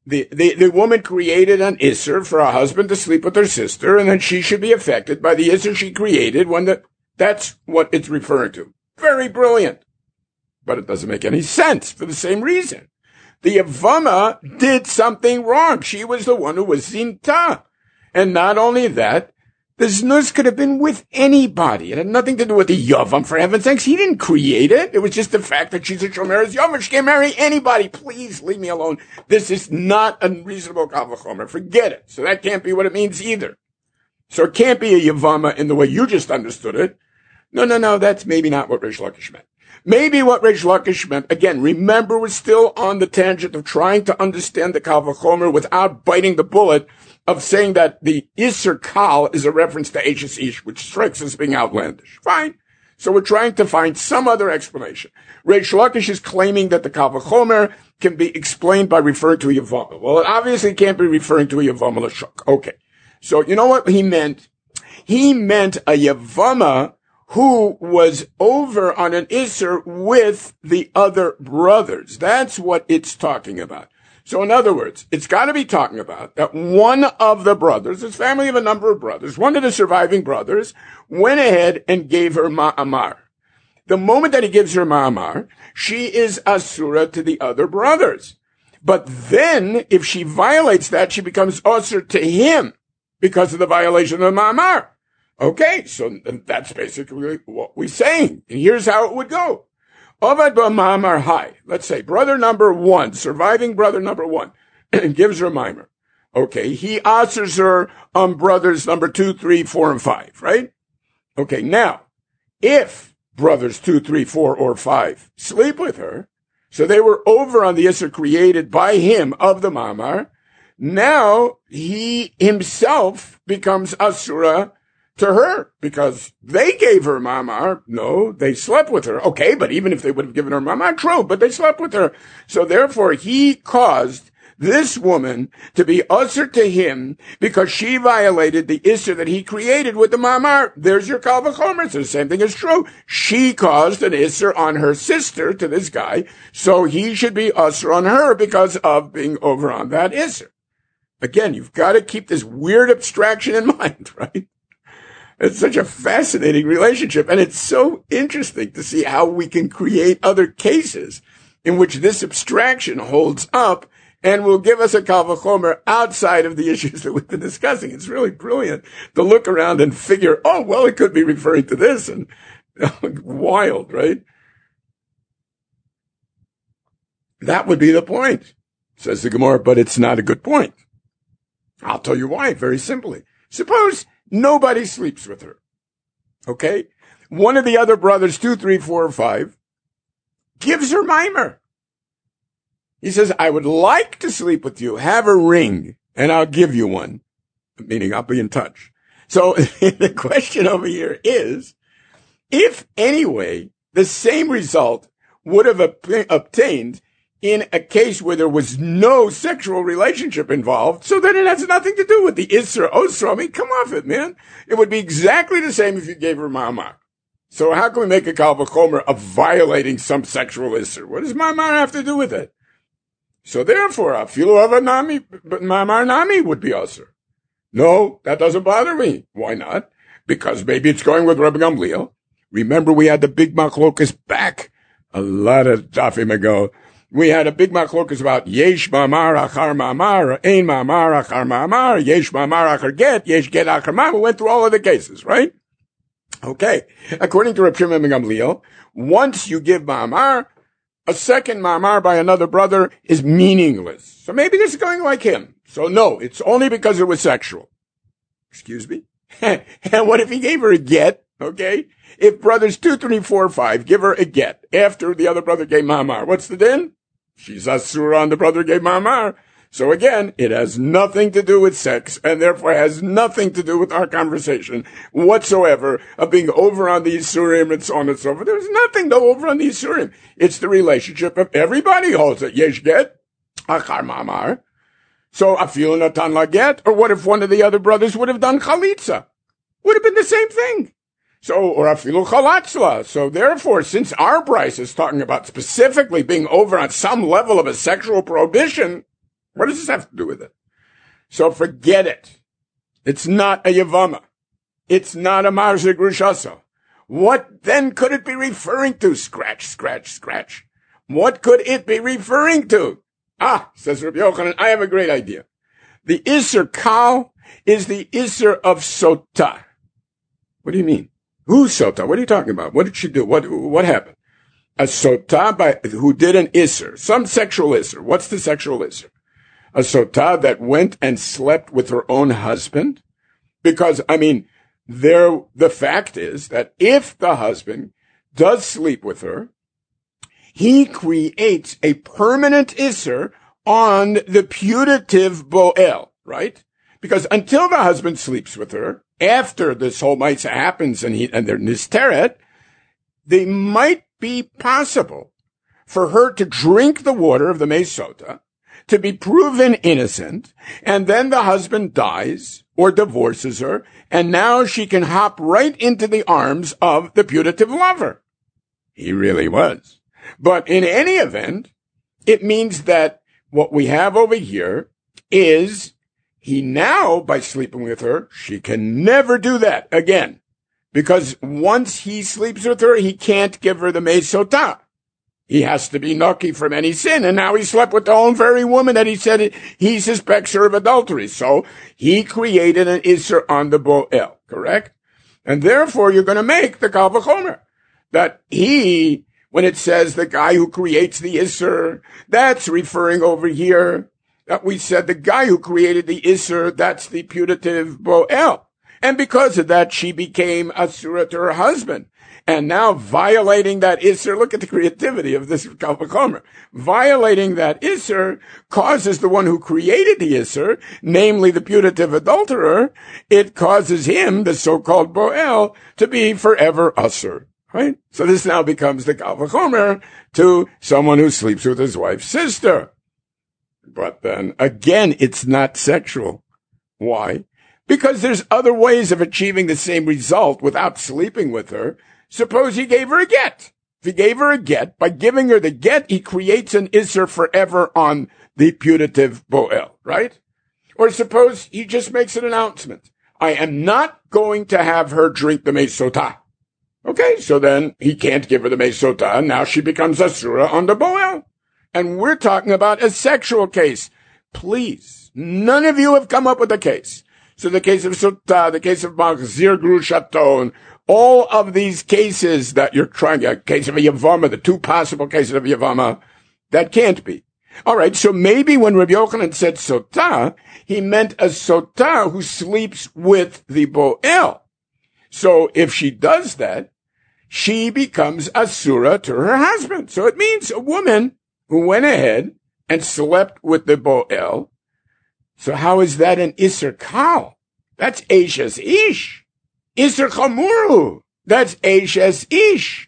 the woman created an Isser for a husband to sleep with her sister, and then she should be affected by the Isser she created that's what it's referring to. Very brilliant. But it doesn't make any sense for the same reason. The Yavama did something wrong. She was the one who was Zinta. And not only that, the Znus could have been with anybody. It had nothing to do with the Yavam, for heaven's sakes. He didn't create it. It was just the fact that she's a Shomeres Yavam. She can't marry anybody. Please leave me alone. This is not a reasonable Kal V'chomer. Forget it. So that can't be what it means either. So it can't be a Yavama in the way you just understood it. No, that's maybe not what Reish Lakish meant. Maybe what Reish Lakish meant, again, remember we're still on the tangent of trying to understand the Kal V'chomer without biting the bullet of saying that the Isser Kal is a reference to Eishes Ish, which strikes us as being outlandish. Fine. So we're trying to find some other explanation. Reish Lakish is claiming that the Kal V'chomer can be explained by referring to a Yavama. Well, it obviously can't be referring to a Yavama L'shuk. Okay. So you know what he meant? He meant a Yavama who was over on an Isser with the other brothers. That's what it's talking about. So in other words, it's got to be talking about that one of the brothers, this family of a number of brothers, one of the surviving brothers, went ahead and gave her Ma'amar. the moment that he gives her ma'amar, she is asura to the other brothers. But then, if she violates that, she becomes asur to him because of the violation of the ma'amar. Okay, so that's basically what we're saying. And here's how it would go. Ovad b'ma'amar hai. Let's say brother number 1, surviving brother number 1, gives her mimer. Okay, he asurs her on brothers number 2, 3, 4, and 5, right? Okay, now, if brothers 2, 3, 4, or 5 sleep with her, so they were over on the Isser created by him of the Mamar, now he himself becomes Asura to her because they gave her Mamar. No, they slept with her. Okay, but even if they would have given her Mamar, true, but they slept with her. So therefore he caused this woman to be usher to him because she violated the Isser that he created with the Mamar. There's your Kal V'chomer. So the same thing is true. She caused an Isser on her sister to this guy, so he should be usher on her because of being over on that Isser. Again, you've got to keep this weird abstraction in mind, right? It's such a fascinating relationship, and it's so interesting to see how we can create other cases in which this abstraction holds up and will give us a Kal V'chomer outside of the issues that we've been discussing. It's really brilliant to look around and figure, oh, well, it could be referring to this, and wild, right? That would be the point, says the Gemara, but it's not a good point. I'll tell you why, very simply. Suppose nobody sleeps with her, okay? One of the other brothers, 2, 3, 4, or 5, gives her mimer. He says, I would like to sleep with you. Have a ring, and I'll give you one. Meaning I'll be in touch. So the question over here is, if anyway, the same result would have obtained in a case where there was no sexual relationship involved, so then it has nothing to do with the Isser Osra. I mean, come off it, man. It would be exactly the same if you gave her Ma'amar. So how can we make a Kal V'chomer of violating some sexual Isser? What does Ma'amar have to do with it? So therefore, afilu avanami, Ma'amar nami would be Osir. No, that doesn't bother me. Why not? Because maybe it's going with Rabbi Gamliel. Remember, we had the big machlokas back a lot of dafim ago. We had a big machlokas about yesh ma'amar achar ma'amar, ein ma'amar achar ma'amar, yesh ma'amar achar get, yesh get achar ma'amar. We went through all of the cases, right? Okay. According to Rabbi Shimon ben Gamliel, once you give ma'amar, a second ma'amar by another brother is meaningless. So maybe this is going like him. So no, it's only because it was sexual. Excuse me? And what if he gave her a get? Okay. If brothers 2, 3, 4, 5 give her a get after the other brother gave ma'amar, what's the din? She's asura on the brother gave ma'amar. So again, it has nothing to do with sex, and therefore has nothing to do with our conversation whatsoever of being over on the Yisurim and so on and so forth. There's nothing to over on the Yisurim. It's the relationship of everybody holds it. Yesh get, achar ma'amar. So afilu natan la get, or what if one of the other brothers would have done chalitza? Would have been the same thing. So, or afilu chalatzla. So therefore, since our Bryce is talking about specifically being over on some level of a sexual prohibition, what does this have to do with it? So forget it. It's not a Yavama. It's not a Marzik Rushasa. What then could it be referring to? Scratch, scratch, scratch. What could it be referring to? Ah, says Rabbi Yochanan, I have a great idea. The Isser Kal is the Isser of Sota. What do you mean? Who's Sota? What are you talking about? What did she do? What happened? A Sota who did an Isser, some sexual Isser. What's the sexual Isser? A Sota that went and slept with her own husband? Because, I mean, the fact is that if the husband does sleep with her, he creates a permanent Isser on the putative Boel, right? Because until the husband sleeps with her, after this whole Maisa happens and they're Nisteret, they might be possible for her to drink the water of the Mesota, to be proven innocent, and then the husband dies or divorces her, and now she can hop right into the arms of the putative lover. He really was. But in any event, it means that what we have over here is he now, by sleeping with her, she can never do that again. Because once he sleeps with her, he can't give her the Mesotah. He has to be Naki from any sin. And now he slept with the own very woman that he said he suspects her of adultery. So he created an Isser on the Bo'el, correct? And therefore you're going to make the Kal V'chomer. That he, when it says the guy who creates the Isser, that's referring over here that we said the guy who created the Isser, that's the putative Bo'el. And because of that, she became Asura to her husband. And now violating that Isser, look at the creativity of this Kal V'chomer. Violating that Isser causes the one who created the Isser, namely the putative adulterer, it causes him, the so-called Bo'el, to be forever Asur. Right? So this now becomes the Kal V'chomer to someone who sleeps with his wife's sister. But then, again, it's not sexual. Why? Because there's other ways of achieving the same result without sleeping with her. Suppose he gave her a get. If he gave her a get, by giving her the get, he creates an Isser forever on the putative Bo'el, right? Or suppose he just makes an announcement. I am not going to have her drink the Mesotah. Okay, so then he can't give her the Mesotah. Now she becomes Asura on the Bo'el. And we're talking about a sexual case. Please, none of you have come up with a case. So the case of Sotah, the case of Machzir Grushaton, all of these cases that you're trying, a case of a Yavama, the two possible cases of Yavama, that can't be. All right, so maybe when Rabbi Yochanan said Sotah, he meant a Sotah who sleeps with the Bo'el. So if she does that, she becomes Asura to her husband. So it means a woman who went ahead and slept with the Bo'el. So how is that an Isser Kal? That's Eishes Ish. Isser Chamuru. That's Eishes Ish.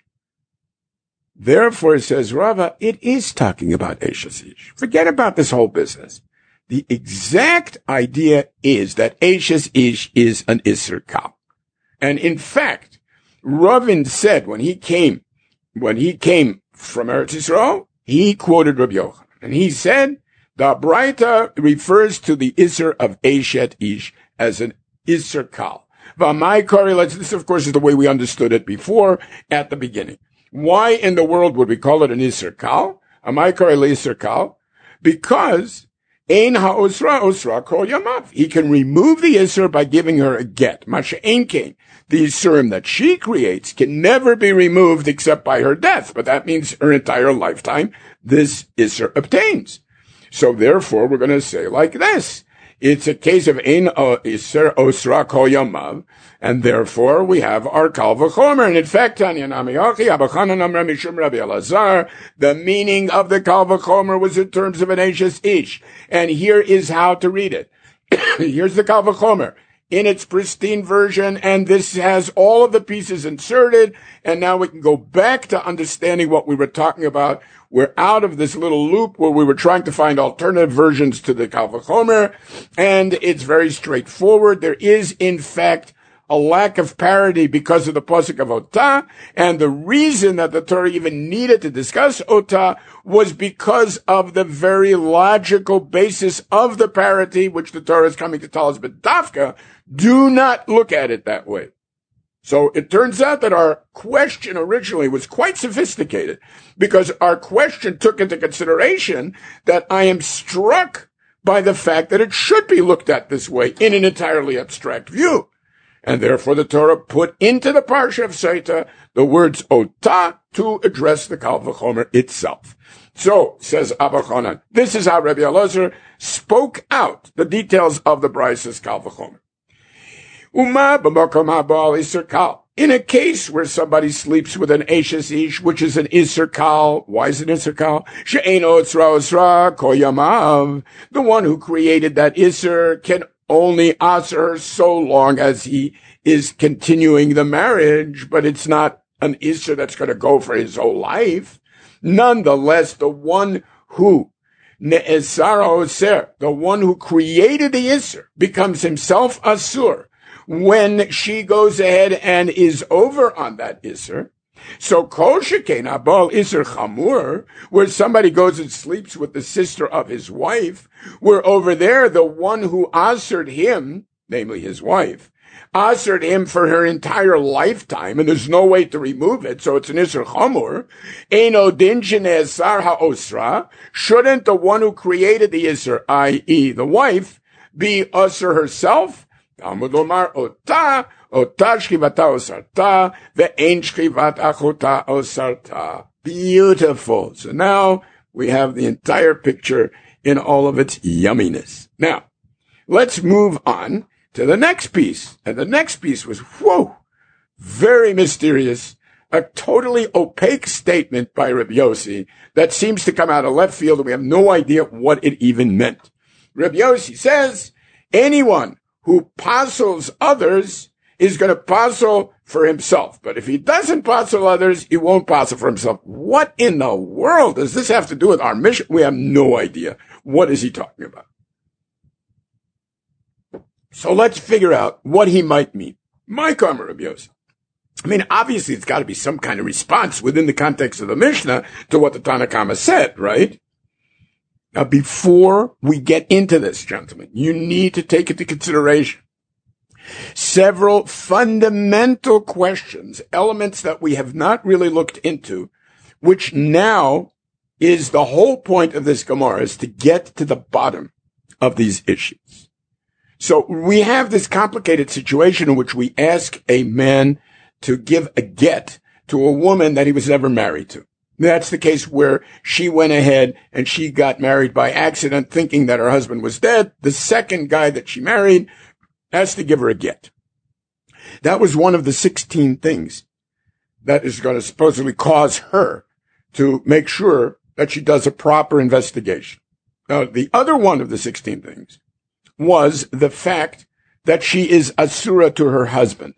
Therefore, says Rava, it is talking about Eishes Ish. Forget about this whole business. The exact idea is that Eishes Ish is an Isser Kal. And in fact, Ravin said when he came from Eretz Yisrael, he quoted Rabbi Yochanan. And he said, the Braita refers to the Isser of Eshet Ish as an Isser Kal. V'amai korelets, this of course is the way we understood it before at the beginning. Why in the world would we call it an Isser Kal? Amai korele Isser Kal? Because Ein ha'osra osra kol yamav. He can remove the Isser by giving her a get. Masha ein kein. The Issurim that she creates can never be removed except by her death. But that means her entire lifetime, this Isser obtains. So therefore, we're going to say like this. It's a case of Ein Isser Osra Kol Yamav, and therefore we have our Kal V'chomer. And in fact, Tanya Namiyachi, Abachanan Amra Mishum Rabbi Elazar, the meaning of the Kal V'chomer was in terms of an Eishes Ish. And here is how to read it. Here's the Kal V'chomer in its pristine version, and this has all of the pieces inserted, and now we can go back to understanding what we were talking about. We're out of this little loop where we were trying to find alternative versions to the Kal V'chomer, and it's very straightforward. There is, in fact, a lack of parity because of the pasuk of Otah, and the reason that the Torah even needed to discuss Otah was because of the very logical basis of the parity, which the Torah is coming to tell us. But Dafka, do not look at it that way. So it turns out that our question originally was quite sophisticated because our question took into consideration that I am struck by the fact that it should be looked at this way in an entirely abstract view. And therefore the Torah put into the Parsha of Sotah the words Otah to address the Kal V'chomer itself. So, says Abba Chonan, this is how Rabbi Elazar spoke out the details of the Braisa's Kal V'chomer. Uma b'makom ha'ba'al Isser Kal. In a case where somebody sleeps with an Eishes Ish, which is an Isser Kal, why is it Isser Kal? She'eino Otzra Osra Kol Yamav. The one who created that Isser can only answer her so long as he is continuing the marriage, but it's not an Isser that's going to go for his whole life. Nonetheless, the one who Ne'esara Oser, the one who created the Isser, becomes himself Asur when she goes ahead and is over on that Isser. So Kol Shekain Abal Isser Chamur, where somebody goes and sleeps with the sister of his wife, where over there the one who answered him, namely his wife, Aser to him for her entire lifetime, and there's no way to remove it, so it's an Isser Chamur. Eino din shene'asar ha'osra. Shouldn't the one who created the Isser, i.e. the wife, be Aser herself? Talmud Lomar ota shchivata osarta, ve'en shchivat achota osarta. Beautiful. So now we have the entire picture in all of its yumminess. Now, let's move on to the next piece. And the next piece was, very mysterious, a totally opaque statement by Reb Yossi that seems to come out of left field, and we have no idea what it even meant. Reb Yossi says, anyone who puzzles others is going to puzzle for himself. But if he doesn't puzzle others, he won't puzzle for himself. What in the world does this have to do with our mission? We have no idea. What is he talking about? So let's figure out what he might mean. My Karma Reb Yossi. I mean, obviously it's got to be some kind of response within the context of the Mishnah to what the Tanna Kama said, right? Now, before we get into this, gentlemen, you need to take into consideration several fundamental questions, elements that we have not really looked into, which now is the whole point of this Gemara, is to get to the bottom of these issues. So we have this complicated situation in which we ask a man to give a get to a woman that he was never married to. That's the case where she went ahead and she got married by accident, thinking that her husband was dead. The second guy that she married has to give her a get. That was one of the 16 things that is going to supposedly cause her to make sure that she does a proper investigation. Now, the other one of the 16 things was the fact that she is asura to her husband.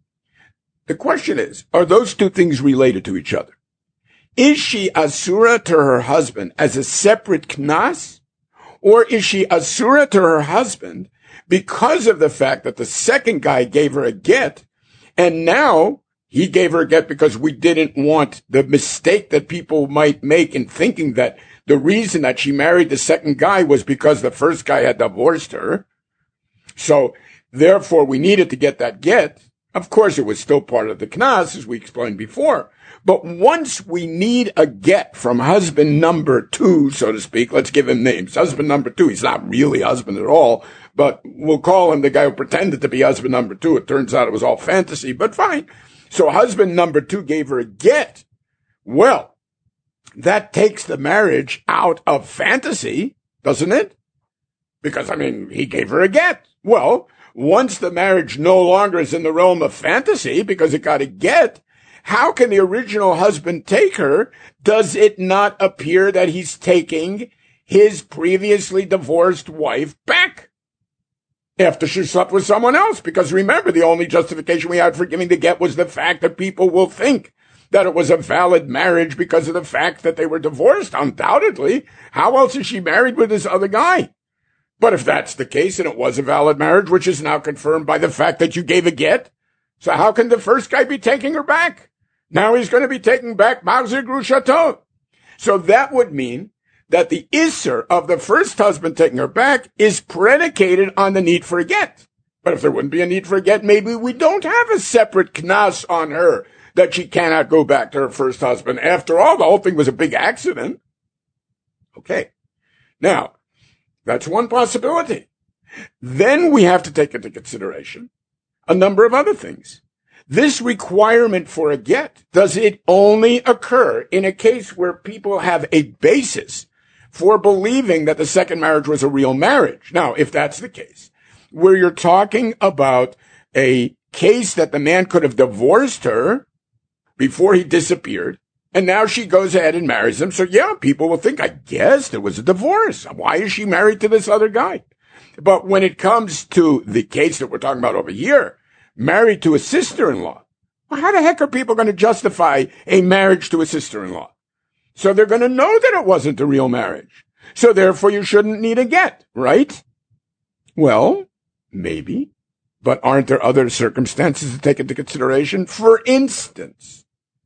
The question is, are those two things related to each other? Is she asura to her husband as a separate knas? Or is she asura to her husband because of the fact that the second guy gave her a get, and now he gave her a get because we didn't want the mistake that people might make in thinking that the reason that she married the second guy was because the first guy had divorced her. So therefore we needed to get that get. Of course, it was still part of the knas, as we explained before. But once we need a get from husband number 2, so to speak, let's give him names. Husband number 2, he's not really husband at all, but we'll call him the guy who pretended to be husband number 2. It turns out it was all fantasy, but fine. So husband number 2 gave her a get. Well, that takes the marriage out of fantasy, doesn't it? Because, he gave her a get. Well, once the marriage no longer is in the realm of fantasy because it got a get, how can the original husband take her? Does it not appear that he's taking his previously divorced wife back after she slept with someone else? Because remember, the only justification we had for giving the get was the fact that people will think that it was a valid marriage because of the fact that they were divorced. Undoubtedly. How else is she married with this other guy? But if that's the case, and it was a valid marriage, which is now confirmed by the fact that you gave a get, so how can the first guy be taking her back? Now he's going to be taking back Machzir Grushato. So that would mean that the Isser of the first husband taking her back is predicated on the need for a get. But if there wouldn't be a need for a get, maybe we don't have a separate knas on her that she cannot go back to her first husband. After all, the whole thing was a big accident. Okay. Now, that's one possibility. Then we have to take into consideration a number of other things. This requirement for a get, does it only occur in a case where people have a basis for believing that the second marriage was a real marriage? Now, if that's the case, where you're talking about a case that the man could have divorced her before he disappeared, and now she goes ahead and marries him. So yeah, people will think, I guess there was a divorce. Why is she married to this other guy? But when it comes to the case that we're talking about over here, married to a sister-in-law, well, how the heck are people going to justify a marriage to a sister-in-law? So they're going to know that it wasn't a real marriage. So therefore you shouldn't need a get, right? Well, maybe. But aren't there other circumstances to take into consideration? For instance,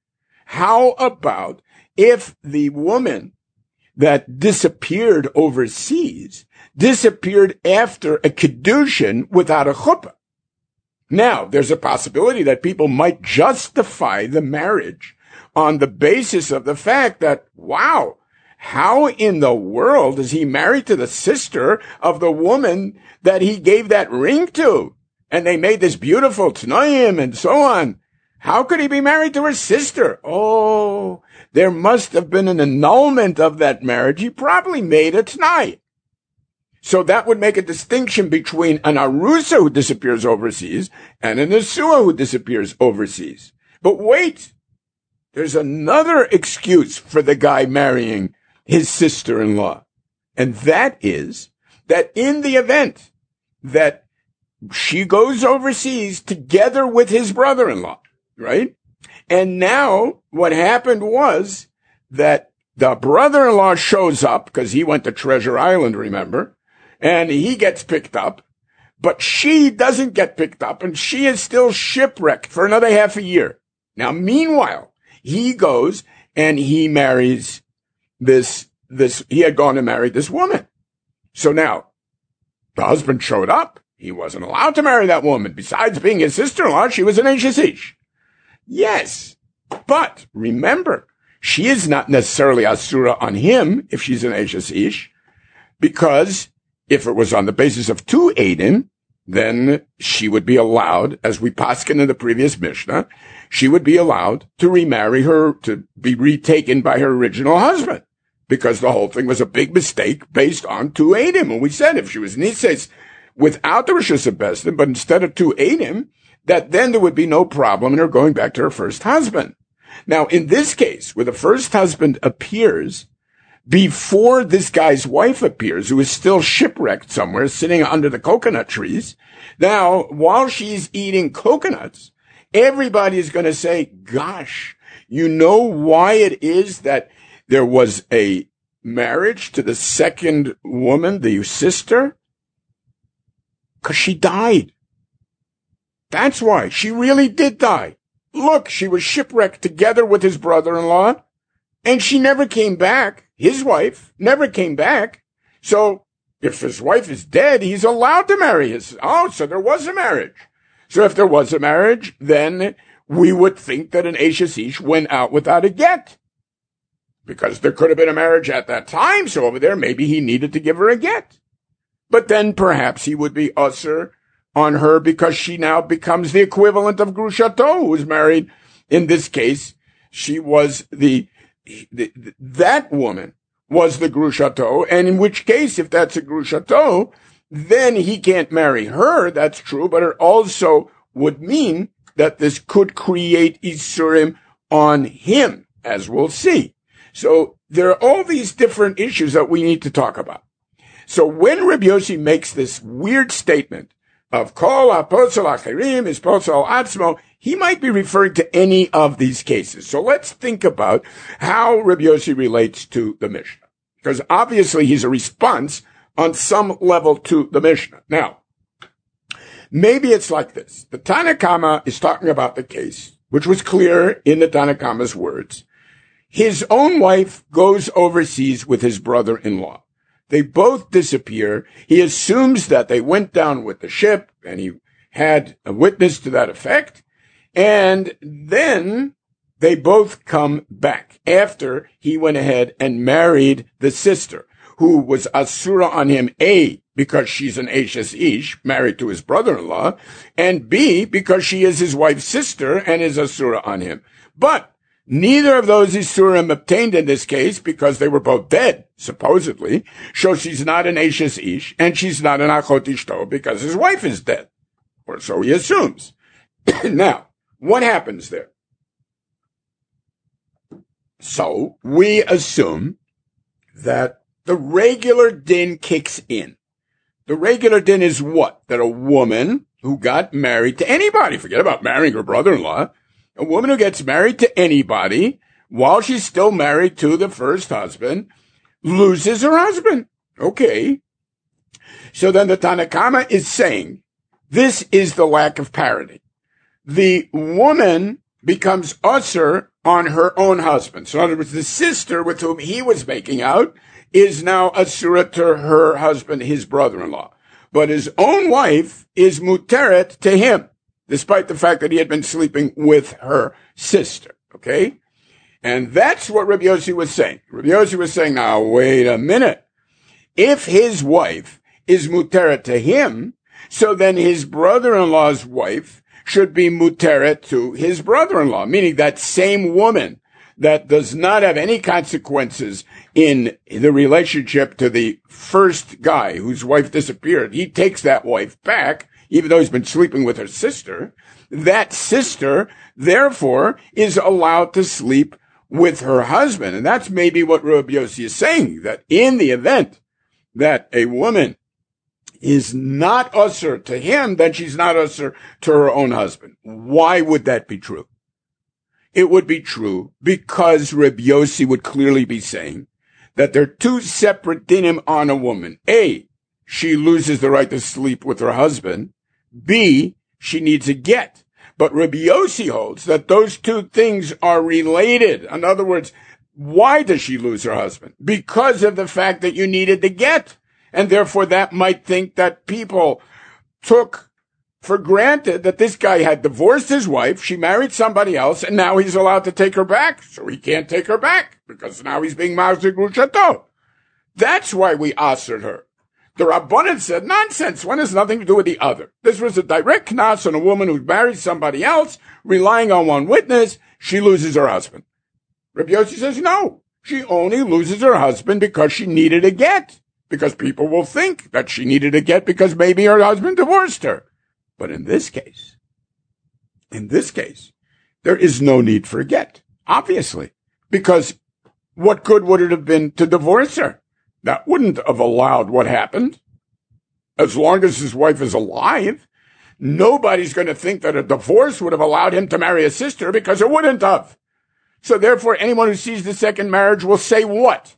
how about if the woman that disappeared overseas disappeared after a kiddushin without a chuppah? Now, there's a possibility that people might justify the marriage on the basis of the fact that, wow, how in the world is he married to the sister of the woman that he gave that ring to? And they made this beautiful t'noim and so on. How could he be married to her sister? Oh, there must have been an annulment of that marriage. He probably made a t'nai. So that would make a distinction between an arusa who disappears overseas and an asua who disappears overseas. But wait, there's another excuse for the guy marrying his sister-in-law. And that is that in the event that she goes overseas together with his brother-in-law, right? And now what happened was that the brother-in-law shows up because he went to Treasure Island, remember? And he gets picked up, but she doesn't get picked up and she is still shipwrecked for another half a year. Now, meanwhile, he goes and he marries he had gone and married this woman. So now the husband showed up. He wasn't allowed to marry that woman. Besides being his sister-in-law, she was an Eshes Ish. Yes, but remember, she is not necessarily asura on him if she's an Eshes Ish, because if it was on the basis of two Eidim, then she would be allowed, as we paskin in the previous Mishnah, she would be allowed to remarry her, to be retaken by her original husband, because the whole thing was a big mistake based on two Eidim. And we said if she was Nises without the Rishus of Besdin, but instead of two Eidim, that then there would be no problem in her going back to her first husband. Now, in this case, where the first husband appears before this guy's wife appears, who is still shipwrecked somewhere, sitting under the coconut trees, now, while she's eating coconuts, everybody is going to say, gosh, you know why it is that there was a marriage to the second woman, the sister? Because she died. That's why. She really did die. Look, she was shipwrecked together with his brother-in-law, and she never came back. His wife never came back. So if his wife is dead, he's allowed to marry his. Oh, so there was a marriage. So if there was a marriage, then we would think that an Eshes Ish went out without a get. Because there could have been a marriage at that time, so over there maybe he needed to give her a get. But then perhaps he would be usher on her because she now becomes the equivalent of Grushato, who is married. In this case, she was that woman was the Grushato, and in which case, if that's a Grushato, then he can't marry her, that's true, but it also would mean that this could create Isurim on him, as we'll see. So there are all these different issues that we need to talk about. So when Rabbi Yossi makes this weird statement of Kol HaPotzel Acherim is Potzel Atzmo, he might be referring to any of these cases. So let's think about how Rabbi Yossi relates to the Mishnah. Because obviously he's a response on some level to the Mishnah. Now, maybe it's like this. The Tanna Kama is talking about the case, which was clear in the Tanna Kama's words. His own wife goes overseas with his brother-in-law. They both disappear. He assumes that they went down with the ship, and he had a witness to that effect. And then they both come back after he went ahead and married the sister, who was asura on him, A, because she's an Eshes Ish, married to his brother-in-law, and B, because she is his wife's sister and is asura on him. But neither of those Isurim obtained in this case because they were both dead, supposedly. So she's not an Eshes Ish, and she's not an Achot Ishto because his wife is dead. Or so he assumes. Now, what happens there? So we assume that the regular din kicks in. The regular din is what? That a woman who got married to anybody, forget about marrying her brother-in-law, a woman who gets married to anybody while she's still married to the first husband loses her husband. Okay. So then the Tanna Kama is saying this is the lack of parity. The woman becomes usher on her own husband. So in other words, the sister with whom he was making out is now asura to her husband, his brother-in-law. But his own wife is muteret to him. despite the fact that he had been sleeping with her sister. Okay? And that's what Rabbi Yossi was saying. Rabbi Yossi was saying, now, wait a minute. If his wife is muteret to him, so then his brother-in-law's wife should be muteret to his brother-in-law, meaning that same woman that does not have any consequences in the relationship to the first guy whose wife disappeared. He takes that wife back, even though he's been sleeping with her sister. That sister, therefore, is allowed to sleep with her husband. And that's maybe what Rabbi Yossi is saying, that in the event that a woman is not usher to him, then she's not usher to her own husband. Why would that be true? It would be true because Rabbi Yossi would clearly be saying that there are two separate dinim on a woman. A, she loses the right to sleep with her husband. B, she needs a get. But Rabbi Yossi holds that those two things are related. In other words, why does she lose her husband? Because of the fact that you needed the get. And therefore that might think that people took for granted that this guy had divorced his wife, she married somebody else, and now he's allowed to take her back. So he can't take her back because now he's being Mazir Grushato. That's why we answered her. The Rabbanan said, nonsense, one has nothing to do with the other. This was a direct knas on a woman who married somebody else, relying on one witness, she loses her husband. Rabbi Yossi says, no, she only loses her husband because she needed a get. Because people will think that she needed a get because maybe her husband divorced her. But in this case, there is no need for a get, obviously, because what good would it have been to divorce her? That wouldn't have allowed what happened. As long as his wife is alive, nobody's going to think that a divorce would have allowed him to marry a sister because it wouldn't have. So therefore, anyone who sees the second marriage will say what?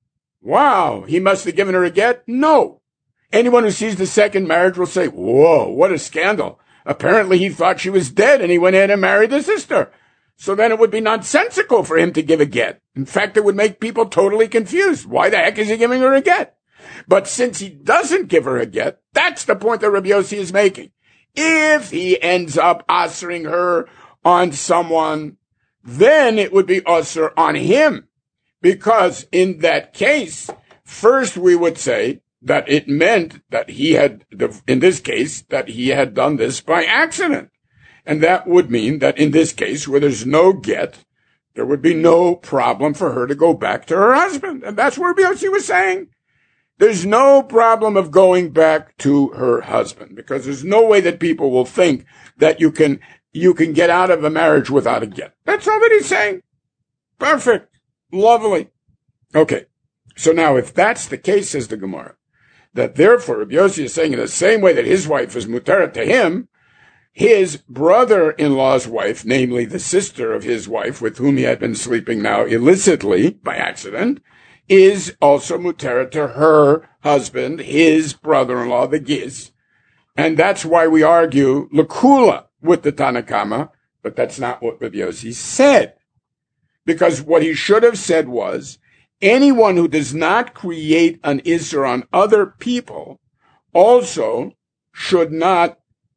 Wow, he must have given her a get? No. Anyone who sees the second marriage will say, whoa, what a scandal. Apparently he thought she was dead and he went in and married the sister. So then it would be nonsensical for him to give a get. In fact, it would make people totally confused. Why the heck is he giving her a get? But since he doesn't give her a get, that's the point that Rabbi Yossi is making. If he ends up answering her on someone, then it would be usher on him. Because in that case, first we would say that it meant that he had, in this case, that he had done this by accident. And that would mean that in this case, where there's no get, there would be no problem for her to go back to her husband. And that's what Rabbi Yossi was saying. There's no problem of going back to her husband, because there's no way that people will think that you can get out of a marriage without a get. That's all that he's saying. Perfect. Lovely. Okay. So now if that's the case, says the Gemara, that therefore Rabbi Yossi is saying in the same way that his wife is muteret to him, his brother-in-law's wife, namely the sister of his wife with whom he had been sleeping now illicitly by accident, is also muteret to her husband, his brother-in-law, the Giz. And that's why we argue Lakula with the Tanakama, but that's not what Rabbi Yossi said. Because what he should have said was, anyone who does not create an Isser on other people also should not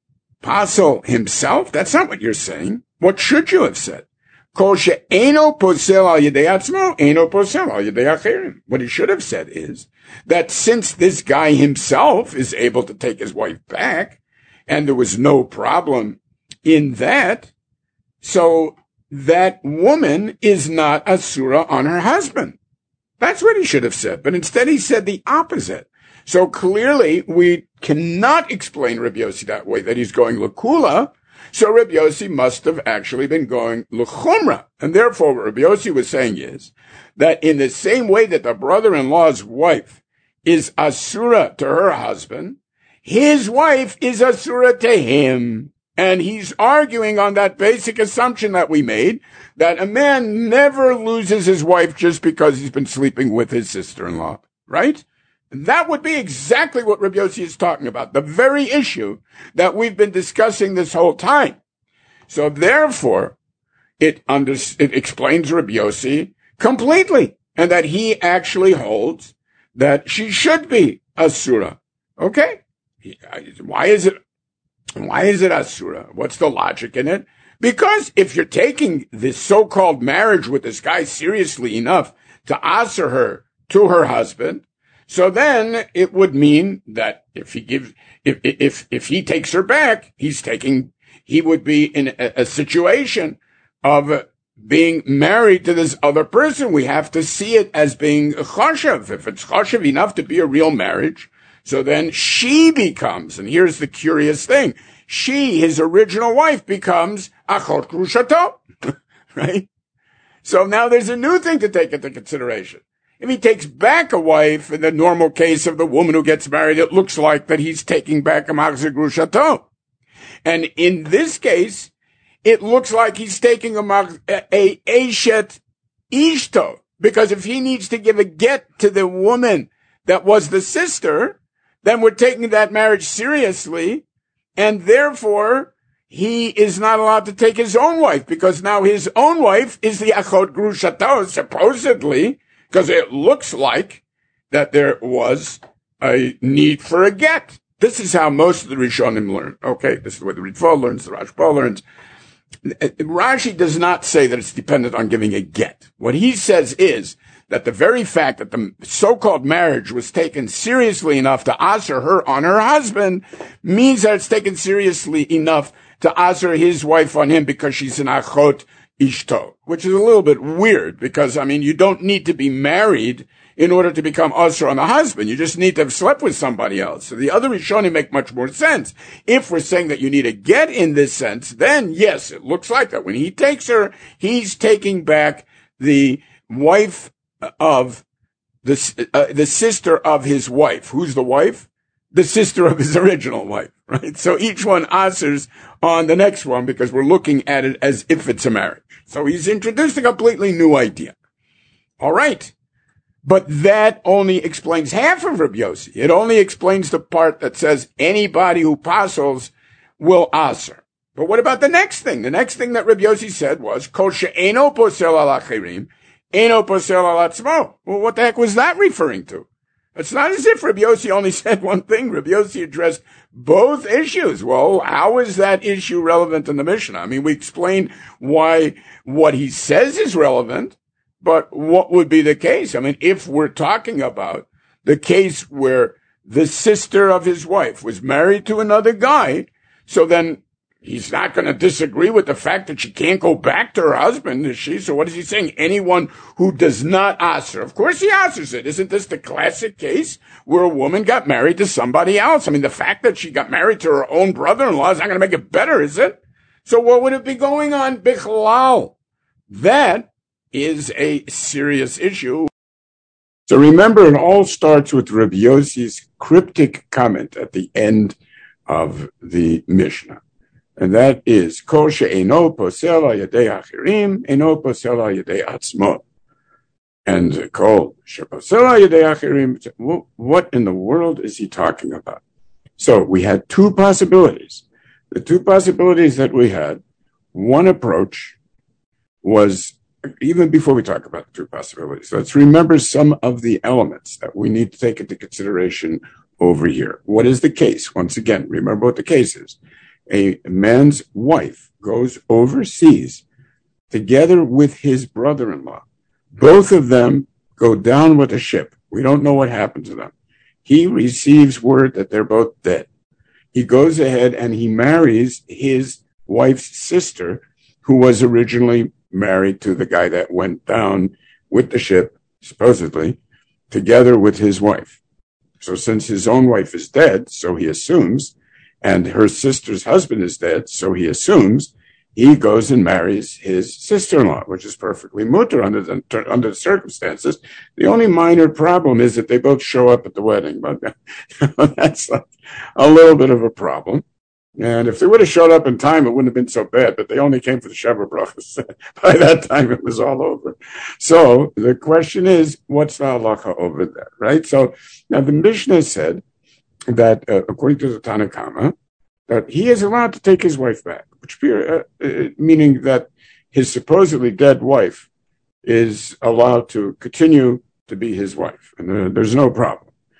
passel himself. That's not what you're saying. What should you have said? Kol she'eno posel al yedei atzmo, eno posel al yedei acherim. What he should have said is that since this guy himself is able to take his wife back, and there was no problem in that, so that woman is not asura on her husband. That's what he should have said. But instead he said the opposite. So clearly we cannot explain Rabbi Yossi that way, that he's going Lakula. So Rabbi Yossi must have actually been going L'chumra. And therefore what Rabbi Yossi was saying is that in the same way that the brother-in-law's wife is asura to her husband, his wife is asura to him. And he's arguing on that basic assumption that we made, that a man never loses his wife just because he's been sleeping with his sister-in-law, right? That would be exactly what Rabbi Yossi is talking about, the very issue that we've been discussing this whole time. So therefore, it explains Rabbi Yossi completely, and that he actually holds that she should be asura. Okay? Why is it Why is it asura? What's the logic in it? Because if you're taking this so-called marriage with this guy seriously enough to asur her to her husband, so then it would mean that if he takes her back, he would be in a situation of being married to this other person. We have to see it as being choshev. If it's choshev enough to be a real marriage, so then she becomes, and here's the curious thing, she, his original wife, becomes achot grushato, right? So now there's a new thing to take into consideration. If he takes back a wife, in the normal case of the woman who gets married, it looks like that he's taking back a machzir grushato. And in this case, it looks like he's taking a eshet ishto, because if he needs to give a get to the woman that was the sister, then we're taking that marriage seriously, and therefore he is not allowed to take his own wife, because now his own wife is the achot grushato, supposedly, because it looks like that there was a need for a get. This is how most of the Rishonim learn. Okay, this is the way the Ritva learns, the Rashba learns. Rashi does not say that it's dependent on giving a get. What he says is that the very fact that the so-called marriage was taken seriously enough to asur her on her husband means that it's taken seriously enough to asur his wife on him because she's an achot ishto, which is a little bit weird because, I mean, you don't need to be married in order to become asur on the husband. You just need to have slept with somebody else. So the other Rishonim make much more sense. If we're saying that you need a get in this sense, then yes, it looks like that. When he takes her, he's taking back the wife of the sister of his wife. Who's the wife? The sister of his original wife, right? So each one asurs on the next one because we're looking at it as if it's a marriage. So he's introduced a completely new idea. All right. But that only explains half of Rabbi Yossi. It only explains the part that says anybody who pasels will asur. But what about the next thing? The next thing that Rabbi Yossi said was, Kol she'eno posel al achirim, eno posel al atzmo. Well, what the heck was that referring to? It's not as if Rabbi Yossi only said one thing. Rabbi Yossi addressed both issues. Well, how is that issue relevant in the Mishnah? I mean, we explained why what he says is relevant, but what would be the case? I mean, if we're talking about the case where the sister of his wife was married to another guy, so then he's not going to disagree with the fact that she can't go back to her husband, is she? So what is he saying? Anyone who does not asur. Of course he asurs it. Isn't this the classic case where a woman got married to somebody else? I mean, the fact that she got married to her own brother-in-law is not going to make it better, is it? So what would it be going on? Bichlal. That is a serious issue. So remember, it all starts with Rabbi Yossi's cryptic comment at the end of the Mishnah. And that is, Kol she'eno posel al yadei achirim, eno posel al yadei atzmo. And Kol she'posel al yadei achirim, what in the world is he talking about? So we had two possibilities. The two possibilities that we had, one approach was, even before we talk about the two possibilities, let's remember some of the elements that we need to take into consideration over here. What is the case? Once again, remember what the case is. A man's wife goes overseas together with his brother-in-law. Both of them go down with a ship. We don't know what happened to them. He receives word that they're both dead. He goes ahead and he marries his wife's sister, who was originally married to the guy that went down with the ship, supposedly, together with his wife. So since his own wife is dead, so he assumes, and her sister's husband is dead, so he assumes, he goes and marries his sister-in-law, which is perfectly mutter under the circumstances. The only minor problem is that they both show up at the wedding, but that's like a little bit of a problem. And if they would have showed up in time, it wouldn't have been so bad, but they only came for the Sheva Brachos. By that time, it was all over. So the question is, what's the halacha over there, right? So now the Mishnah said that, according to the Tanna Kama, that he is allowed to take his wife back, which meaning that his supposedly dead wife is allowed to continue to be his wife, and there's no problem.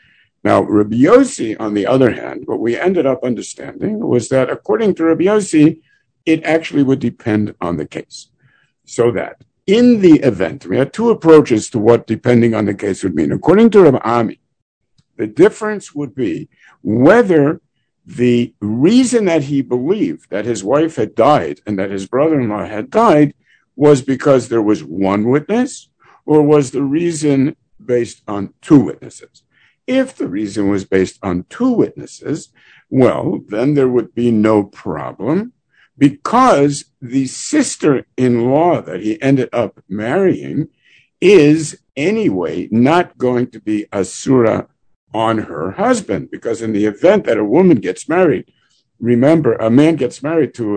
Now, Rabbi Yossi, on the other hand, what we ended up understanding was that according to Rabbi Yossi, it actually would depend on the case. So that in the event, we had two approaches to what depending on the case would mean. According to Rabbi Ami, the difference would be whether the reason that he believed that his wife had died and that his brother-in-law had died was because there was one witness, or was the reason based on two witnesses. If the reason was based on two witnesses, well, then there would be no problem, because the sister-in-law that he ended up marrying is anyway not going to be asura on her husband, because in the event that a woman gets married, remember, a woman gets married to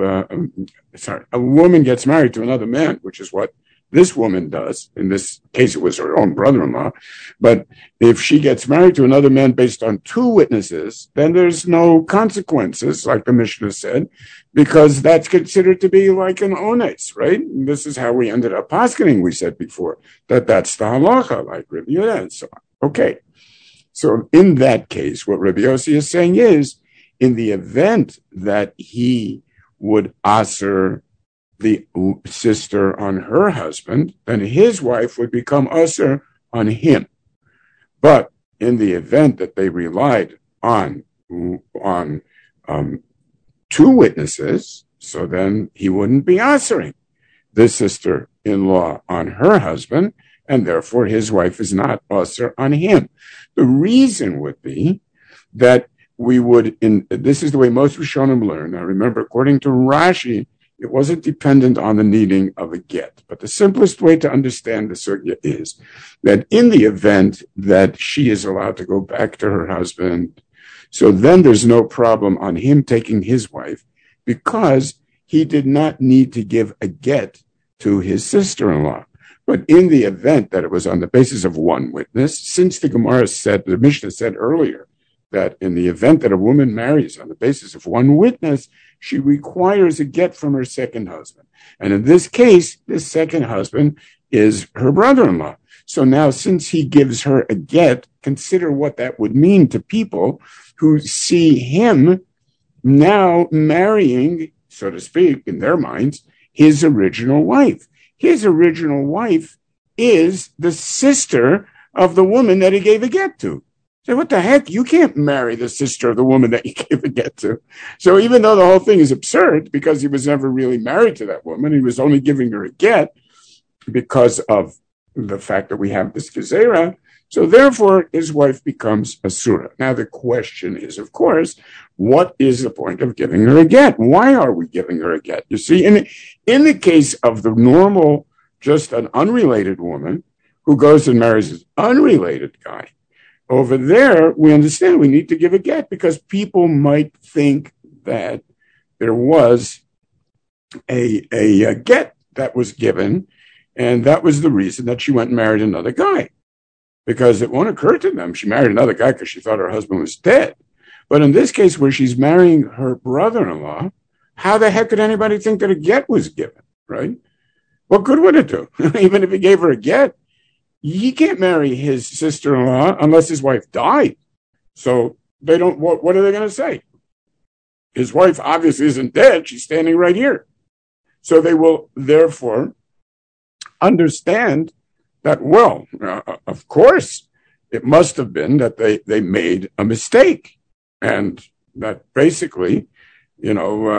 another man, which is what this woman does. In this case, it was her own brother-in-law. But if she gets married to another man based on two witnesses, then there's no consequences, like the Mishnah said, because that's considered to be like an ones, right? And this is how we ended up paskening, we said before, that's the halacha, like Rabbi Yehuda and so on. Okay. So in that case, what Rabbi Yossi is saying is, in the event that he would aser the sister on her husband, then his wife would become aser on him. But in the event that they relied on two witnesses, so then he wouldn't be asering the sister-in-law on her husband, and therefore his wife is not aser on him. The reason would be that we would, this is the way most Rishonim learn. Now remember, according to Rashi, it wasn't dependent on the needing of a get. But the simplest way to understand the sugya is that in the event that she is allowed to go back to her husband, so then there's no problem on him taking his wife, because he did not need to give a get to his sister-in-law. But in the event that it was on the basis of one witness, since the Mishnah said earlier, that in the event that a woman marries on the basis of one witness, she requires a get from her second husband. And in this case, this second husband is her brother-in-law. So now, since he gives her a get, consider what that would mean to people who see him now marrying, so to speak, in their minds, his original wife. His original wife is the sister of the woman that he gave a get to. So what the heck? You can't marry the sister of the woman that you gave a get to. So even though the whole thing is absurd, because he was never really married to that woman, he was only giving her a get because of the fact that we have this gezerah. So therefore, his wife becomes asura. Now the question is, of course, what is the point of giving her a get? Why are we giving her a get? You see, in the case of the normal, just an unrelated woman who goes and marries an unrelated guy, over there, we understand we need to give a get because people might think that there was a get that was given, and that was the reason that she went and married another guy. Because it won't occur to them she married another guy because she thought her husband was dead. But in this case, where she's marrying her brother-in-law, how the heck could anybody think that a get was given, right? What good would it do? Even if he gave her a get, he can't marry his sister-in-law unless his wife died. So they don't. What are they going to say? His wife obviously isn't dead. She's standing right here. So they will therefore understand that, well, of course, it must have been that they made a mistake. And that basically, they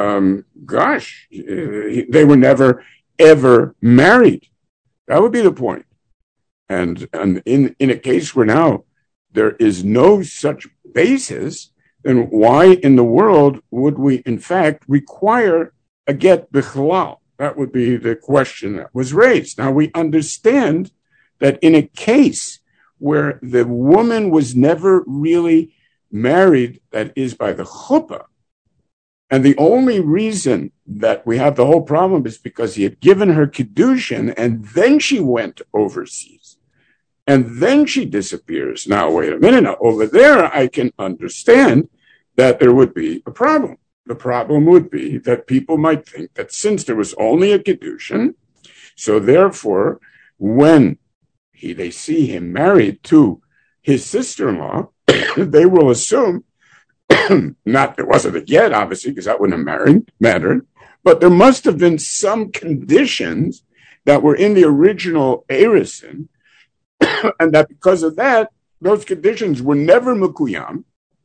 were never, ever married. That would be the point. And in a case where now there is no such basis, then why in the world would we, in fact, require a get bichlal? That would be the question that was raised. Now, we understand that in a case where the woman was never really married, that is by the chuppah, and the only reason that we have the whole problem is because he had given her kiddushin, and then she went overseas. And then she disappears. Now, wait a minute. Now, over there, I can understand that there would be a problem. The problem would be that people might think that since there was only a kiddushin, so therefore, when they see him married to his sister-in-law, they will assume, not there wasn't a get, obviously, because that wouldn't have mattered, but there must have been some conditions that were in the original Erisin, and that because of that, those conditions were never mukuyam.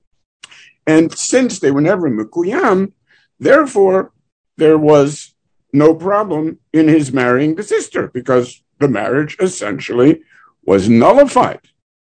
And since they were never mukuyam, therefore, there was no problem in his marrying the sister because the marriage essentially was nullified.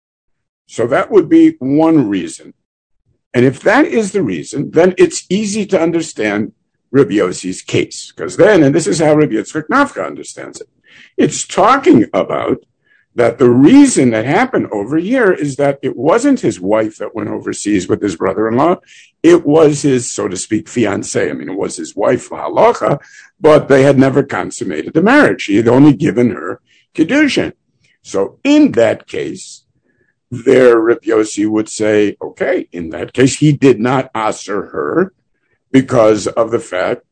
So that would be one reason. And if that is the reason, then it's easy to understand Rabbi Yossi's case. Because then, and this is how Rabbi Yitzchak Nafka understands it, it's talking about that the reason that happened over here is that it wasn't his wife that went overseas with his brother-in-law. It was his, so to speak, fiancée. I mean, it was his wife, halacha, but they had never consummated the marriage. He had only given her Kiddushin. So in that case, there Rabbi Yossi would say, okay, in that case, he did not asr her because of the fact,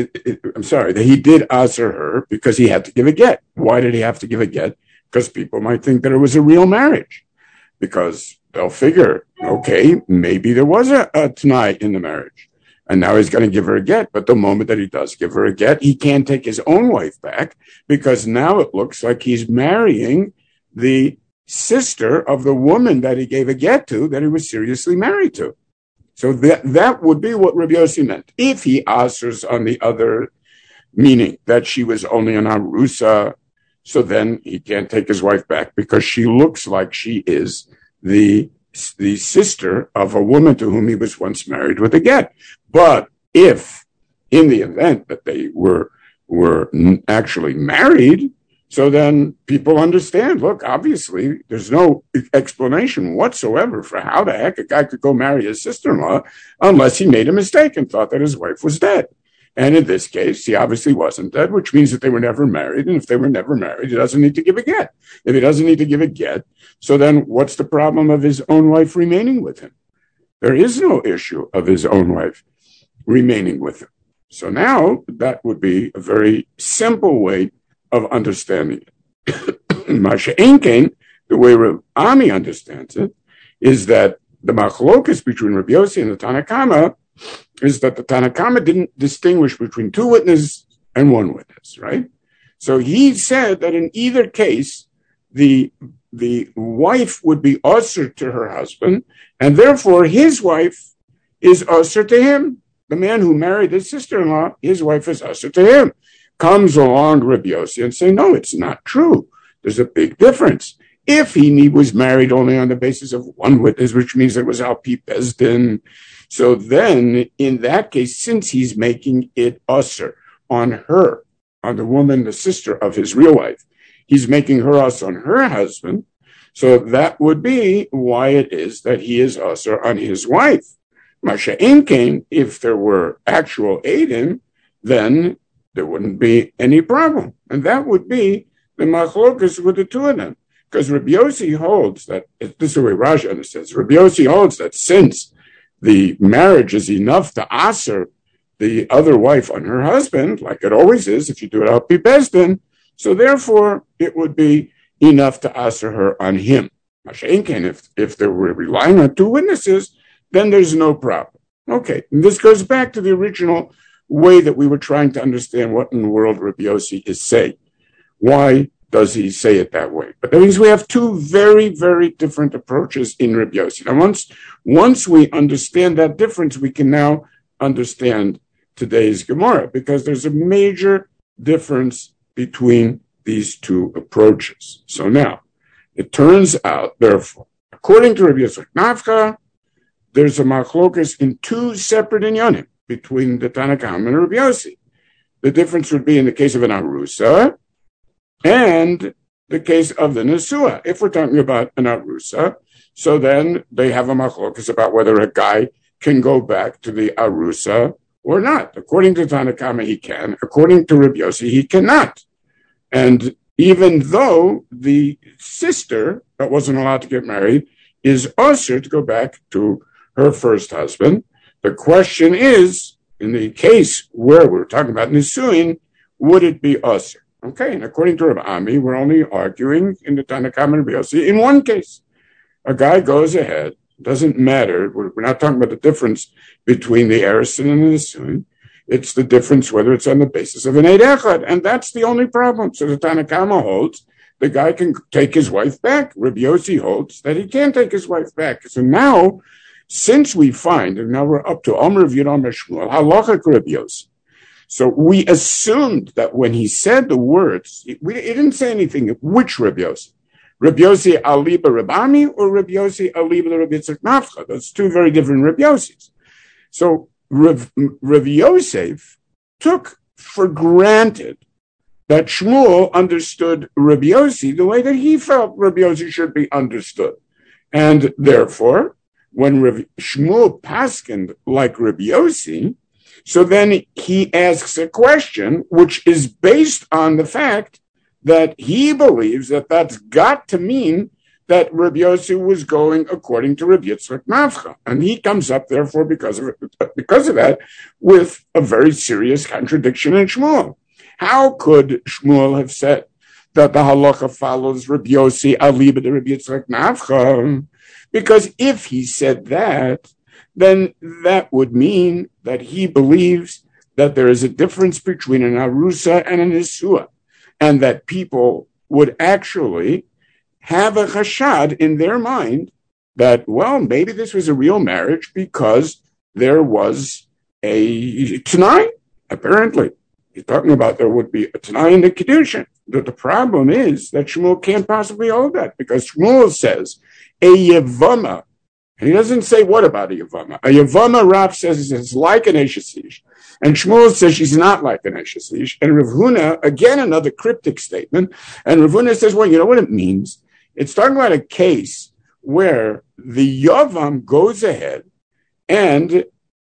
that he did asr her because he had to give a get. Why did he have to give a get? Because people might think that it was a real marriage, because they'll figure, okay, maybe there was a t'nai in the marriage, and now he's going to give her a get. But the moment that he does give her a get, he can't take his own wife back, because now it looks like he's marrying the sister of the woman that he gave a get to, that he was seriously married to. So that would be what Rabbi Yossi meant. If he answers on the other meaning, that she was only an arusa, so then he can't take his wife back because she looks like she is the sister of a woman to whom he was once married with a get. But if, in the event that they were actually married, so then people understand, look, obviously, there's no explanation whatsoever for how the heck a guy could go marry his sister-in-law unless he made a mistake and thought that his wife was dead. And in this case, he obviously wasn't dead, which means that they were never married. And if they were never married, he doesn't need to give a get. If he doesn't need to give a get, so then what's the problem of his own wife remaining with him? There is no issue of his own wife remaining with him. So now that would be a very simple way of understanding it. Masha Enkein, the way Rav Ami understands it, is that the machlokas between Rabbi Yossi and the Tanna Kama is that the Tanna Kama didn't distinguish between two witnesses and one witness, right? So he said that in either case, the wife would be usher to her husband, and therefore his wife is usher to him. The man who married his sister-in-law, his wife is usher to him. Comes along Rabbi Yossi and say, no, it's not true. There's a big difference. If he was married only on the basis of one witness, which means it was Al-Pi Bezdin, so then in that case, since he's making it usher on her, on the woman, the sister of his real wife, he's making her usher on her husband. So that would be why it is that he is usher on his wife. Masha Enkein, if there were actual Eidim, then there wouldn't be any problem. And that would be the machlokas with the two of them. Because Rabbi Yossi holds that, this is the way Rashi understands, Rabbi Yossi holds that since the marriage is enough to aser the other wife on her husband, like it always is if you do it Al Pi Bezdin, so therefore it would be enough to aser her on him. If they were relying on two witnesses, then there's no problem. Okay, and this goes back to the original way that we were trying to understand what in the world Rabbi Yossi is saying. Why does he say it that way? But that means we have two very, very different approaches in Rabbi Yossi. Now, once we understand that difference, we can now understand today's Gemara, because there's a major difference between these two approaches. So now, it turns out, therefore, according to Rabbi Yitzchak Nafka, there's a machlokas in two separate inyanim between the Tanna Kama and Rabbi Yossi. The difference would be in the case of an arusa and the case of the nesua. If we're talking about an arusa, so then they have a machlokas about whether a guy can go back to the arusa or not. According to Tanna Kama, he can. According to Rabbi Yossi, he cannot. And even though the sister that wasn't allowed to get married is usher to go back to her first husband, the question is, in the case where we're talking about nisuin, would it be usher? Okay, and according to Rav Ami, we're only arguing in the Tanna Kama and Rabbi Yossi in one case. A guy goes ahead It doesn't matter. We're not talking about the difference between the Arison and the Nisuin. It's the difference whether it's on the basis of an Eid Echad, and that's the only problem. So the Tanakama holds the guy can take his wife back. Rabbi Yossi holds that he can't take his wife back. So now, since we find, and now we're up to Omer of Yidom Shmuel, Halachak Rabbi Yossi. So we assumed that when he said the words, he didn't say anything. Which Rabbi Yossi? Rabbi Yossi Aliba Rabami or Rabbi Yossi Aliba Rabbi Yitzchak Nafcha? Those two very different Rabbi Yossis. So Rabbi Yosef took for granted that Shmuel understood Rabbi Yossi the way that he felt Rabbi Yossi should be understood. And therefore, when Shmuel paskined like Rabbi Yossi, so then he asks a question which is based on the fact that he believes that that's got to mean that Rabbi Yossi was going according to Rabbi Yitzchak Nafcha. And he comes up, therefore, because of that, with a very serious contradiction in Shmuel. How could Shmuel have said that the halacha follows Rabbi Yossi aliba de Rabbi Yitzchak Nafcha? Because if he said that, then that would mean that he believes that there is a difference between an arusa and an isua, and that people would actually have a chashad in their mind that, well, maybe this was a real marriage because there was a t'nai, apparently. He's talking about there would be a t'nai in the Kiddushin. The problem is that Shmuel can't possibly hold that because Shmuel says a yevama, and he doesn't say what about a yevama. A yevama, Rav says, is like an Eshesish. And Shmuel says she's not like an Eshesish. And Rav Huna, again, another cryptic statement. And Rav Huna says, well, you know what it means? It's talking about a case where the Yavam goes ahead and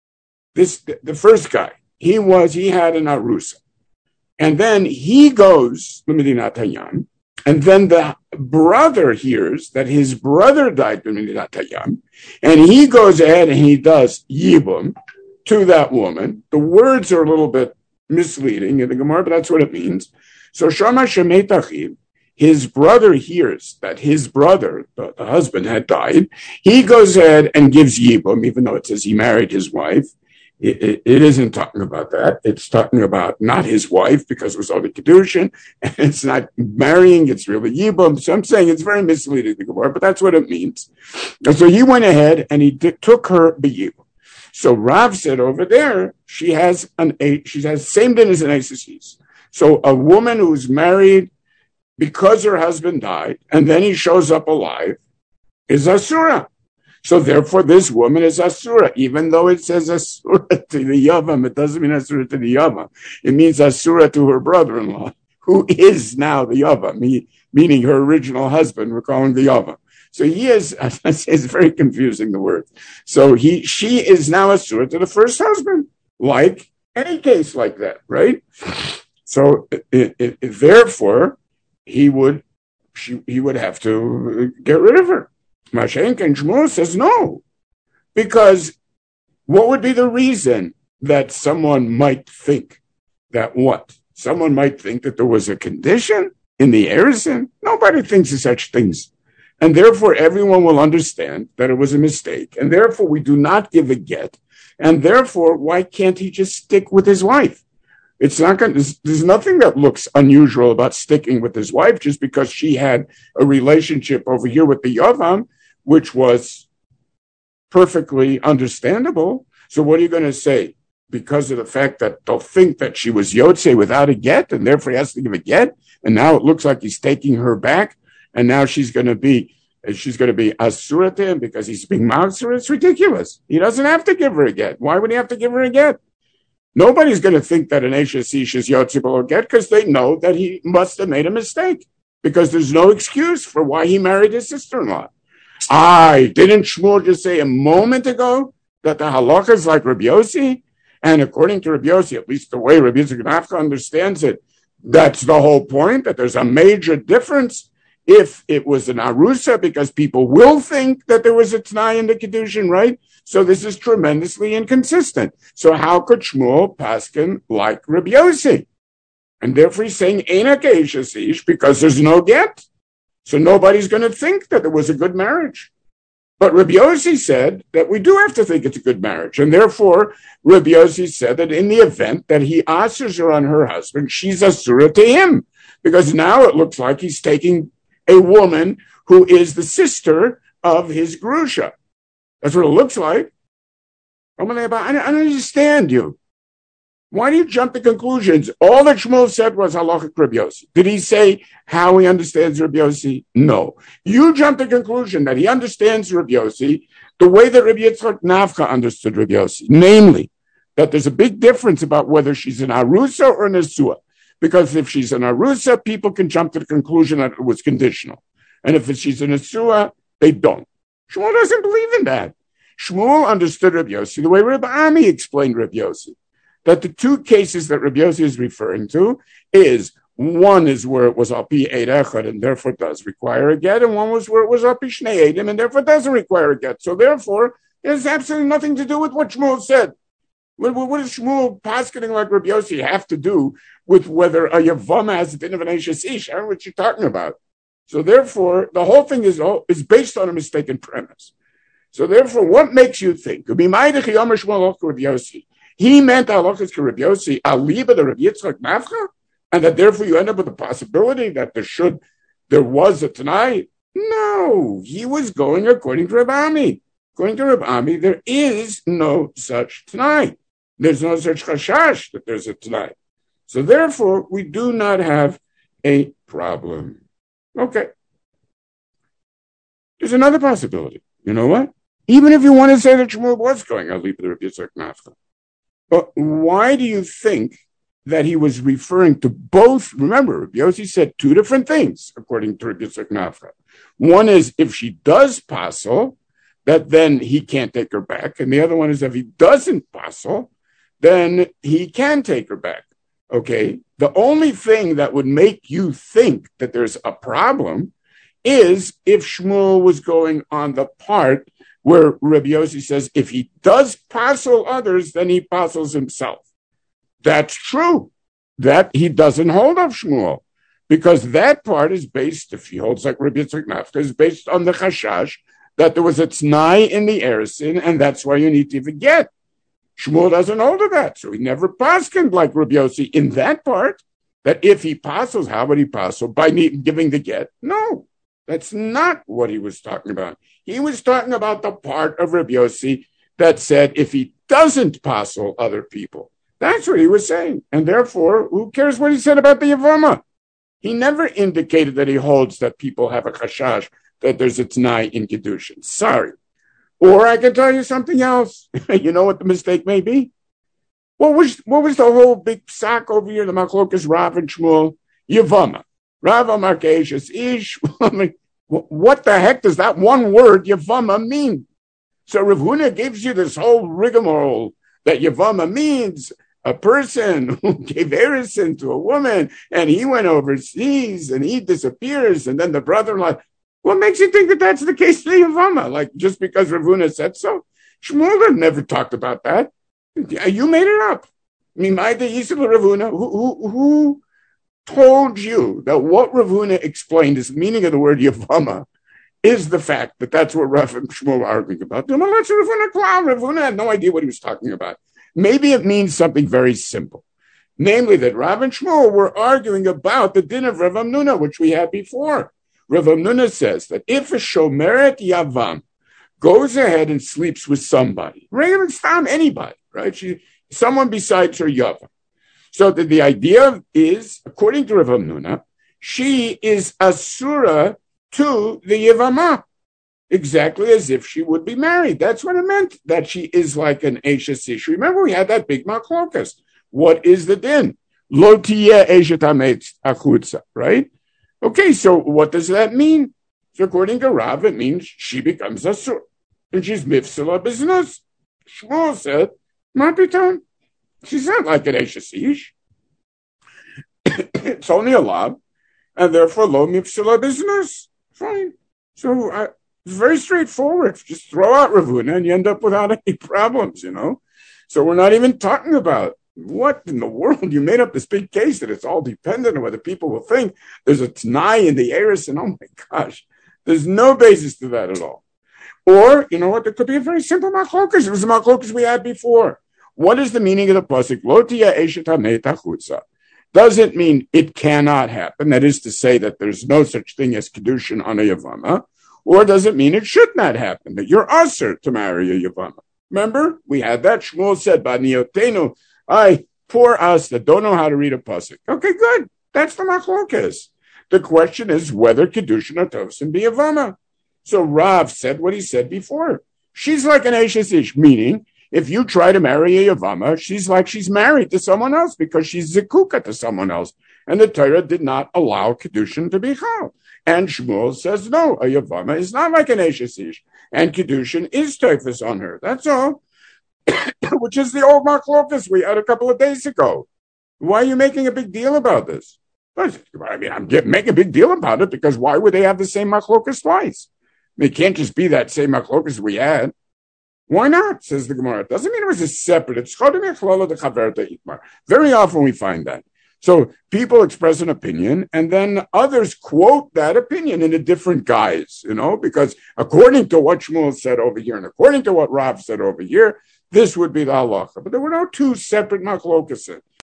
the first guy, he had an Arusa. And then he goes to Medinat Hayam, and then the brother hears that his brother died in Medinat Hayam, and he goes ahead and he does Yibum to that woman. The words are a little bit misleading in the Gemara, but that's what it means. So Shama Shemet Achiv, his brother hears that his brother, the husband, had died. He goes ahead and gives Yibum, even though it says he married his wife. It isn't talking about that. It's talking about not his wife because it was only Kedushin. And it's not marrying, it's really Yibum. So I'm saying it's very misleading, the Gemara, but that's what it means. And so he went ahead and he took her B'Yibum. So Rav said over there, she has same din as an Isis. So a woman who's married because her husband died, and then he shows up alive, is Asura. So therefore, this woman is Asura, even though it says Asura to the Yavam. It doesn't mean Asura to the Yavam. It means Asura to her brother-in-law, who is now the Yavam, meaning her original husband. We're calling the Yavam. So he is. It's very confusing, the word. So she is now Asura to the first husband, like any case like that, right? So therefore, he would have to get rid of her. Mashenk and Shmuel says no, because what would be the reason that someone might think that what? Someone might think that there was a condition in the Arison. Nobody thinks of such things. And therefore, everyone will understand that it was a mistake. And therefore, we do not give a get. And therefore, why can't he just stick with his wife? It's not going. There's nothing that looks unusual about sticking with his wife just because she had a relationship over here with the Yavam, which was perfectly understandable. So what are you going to say? Because of the fact that they'll think that she was Yotze without a get, and therefore he has to give a get, and now it looks like he's taking her back, and now she's going to be Asura to him because he's being Magsura. It's ridiculous. He doesn't have to give her a get. Why would he have to give her a get? Nobody's going to think that an Eshes Ish is Yotze below get because they know that he must have made a mistake because there's no excuse for why he married his sister-in-law. Didn't Shmuel just say a moment ago that the halacha is like Rabbi Yossi? And according to Rabbi Yossi, at least the way Rabbi Yitzchak Nafcha understands it, that's the whole point, that there's a major difference if it was an arusa, because people will think that there was a t'nai in the Kiddushin, right? So this is tremendously inconsistent. So how could Shmuel paskin like Rabbi Yossi? And therefore he's saying, Eina ke'eshes ish, because there's no get. So nobody's going to think that it was a good marriage. But Rabbi Yossi said that we do have to think it's a good marriage. And therefore, Rabbi Yossi said that in the event that he asks her on her husband, she's asura to him. Because now it looks like he's taking a woman who is the sister of his grusha. That's what it looks like. I don't understand you. Why do you jump to conclusions? All that Shmuel said was halachic Rabbi Yossi. Did he say how he understands Rabbi Yossi? No. You jump to conclusion that he understands Rabbi Yossi the way that Rabbi Yitzchak Nafcha understood Rabbi Yossi. Namely, that there's a big difference about whether she's an arusa or an asua. Because if she's an arusa, people can jump to the conclusion that it was conditional. And if she's an asua, they don't. Shmuel doesn't believe in that. Shmuel understood Rabbi Yossi the way Rabbi Ami explained Rabbi Yossi. That the two cases that Rabbi Yossi is referring to is, one is where it was api eid echad and therefore does require a get, and one was where it was api shnei eidim and therefore doesn't require a get. So therefore, it has absolutely nothing to do with what Shmuel said. What does Shmuel paskening like Rabbi Yossi have to do with whether a yavama has a din of an eishes ish? I don't know what you're talking about. So therefore, the whole thing is based on a mistaken premise. So therefore, what makes you think? He meant halachas Rabbi Yossi aliba the Rabbi Yitzchak Nafcha, and that therefore you end up with the possibility that there was a Tanai. No, he was going according to Rabbi Ami. According to Rabbi Ami, there is no such Tanai. There's no such chashash that there's a Tanai. So therefore, we do not have a problem. Okay. There's another possibility. You know what? Even if you want to say that Shmuel was going aliba the Rabbi Yitzchak Nafcha. But why do you think that he was referring to both? Remember, Rabbi Yossi said two different things, according to Rabbi Yitzchak Nafcha. One is if she does passel, that then he can't take her back. And the other one is if he doesn't passel, then he can take her back. Okay? The only thing that would make you think that there's a problem is if Shmuel was going on the part where Rabbi Yossi says, if he does passel others, then he passels himself. That's true. That he doesn't hold of Shmuel. Because that part is based, if he holds like Rabbi Yitzchak Nafcha, is based on the chashash that there was a t'nai in the erisin, and that's why you need to even get. Shmuel doesn't hold of that, so he never paskened like Rabbi Yossi in that part, that if he passels, how would he passel? By giving the get? No, that's not what he was talking about. He was talking about the part of Rabbi Yossi that said if he doesn't passel other people. That's what he was saying. And therefore, who cares what he said about the Yavama? He never indicated that he holds that people have a chashash, that there's a t'nai in Kedushin. Sorry. Or I can tell you something else. You know what the mistake may be? What was the whole big sack over here, the Machlokas Rav and Shmuel? Yavama. Rav Amar Keishes Ish. What the heck does that one word, Yavama, mean? So Rav Huna gives you this whole rigmarole that Yavama means a person who gave erisin to a woman, and he went overseas, and he disappears, and then the brother-in-law. What makes you think that that's the case of Yavama? Like, just because Rav Huna said so? Shmuel never talked about that. You made it up. Who told you that what Rav Huna explained is the meaning of the word Yavama is the fact that that's what Rav and Shmuel are arguing about? Rav Huna had no idea what he was talking about. Maybe it means something very simple. Namely, that Rav and Shmuel were arguing about the din of Rav Amnuna, which we had before. Rav Amnuna says that if a Shomeret Yavam goes ahead and sleeps with somebody, regular stam, anybody, right? Someone besides her Yavam. So that the idea is, according to Rav Amnuna, she is asura to the Yavama, exactly as if she would be married. That's what it meant, that she is like an Eishes Ish. Remember, we had that big machlokas. What is the din? Lo tiyeh eshet hametz achutza, right? Okay, so what does that mean? So according to Rav, it means she becomes asur, and she's mifsala biznus. Shmuel said, "Mapiton, she's not like an Eishes Ish. It's only a lab, and therefore lo mifsala biznus." Fine. So it's very straightforward. Just throw out Rav Huna and you end up without any problems, you know. So we're not even talking about what in the world. You made up this big case that it's all dependent on whether people will think there's a t'nai in the eris, and oh my gosh, there's no basis to that at all. Or, you know what, there could be a very simple machlokas. It was the machlokas we had before. What is the meaning of the pasuk? Lo tiyeh eshet hamet hachutza. Does it mean it cannot happen? That is to say that there's no such thing as kedushin on a yavama. Or does it mean it should not happen, that you're usher to marry a yavama? Remember, we had that. Shmuel said, Baniotenu, poor us that don't know how to read a pasuk. Okay, good. That's the machlokas. The question is whether kedushin or tovsin be yavama. So Rav said what he said before. She's like an Eshes Ish, meaning if you try to marry a Yavama, she's like she's married to someone else because she's Zekuka to someone else. And the Torah did not allow Kedushin to be Chal. And Shmuel says, no, a Yavama is not like an Eshes Ish. And Kedushin is Teifus on her. That's all. Which is the old machlokas we had a couple of days ago. Why are you making a big deal about this? I mean, I'm making a big deal about it because why would they have the same machlokas twice? It can't just be that same machlokas we had. Why not? Says the Gemara. It doesn't mean it was a separate. It's very often we find that. So people express an opinion and then others quote that opinion in a different guise, because according to what Shmuel said over here and according to what Rav said over here, this would be the halacha. But there were no two separate machlokas.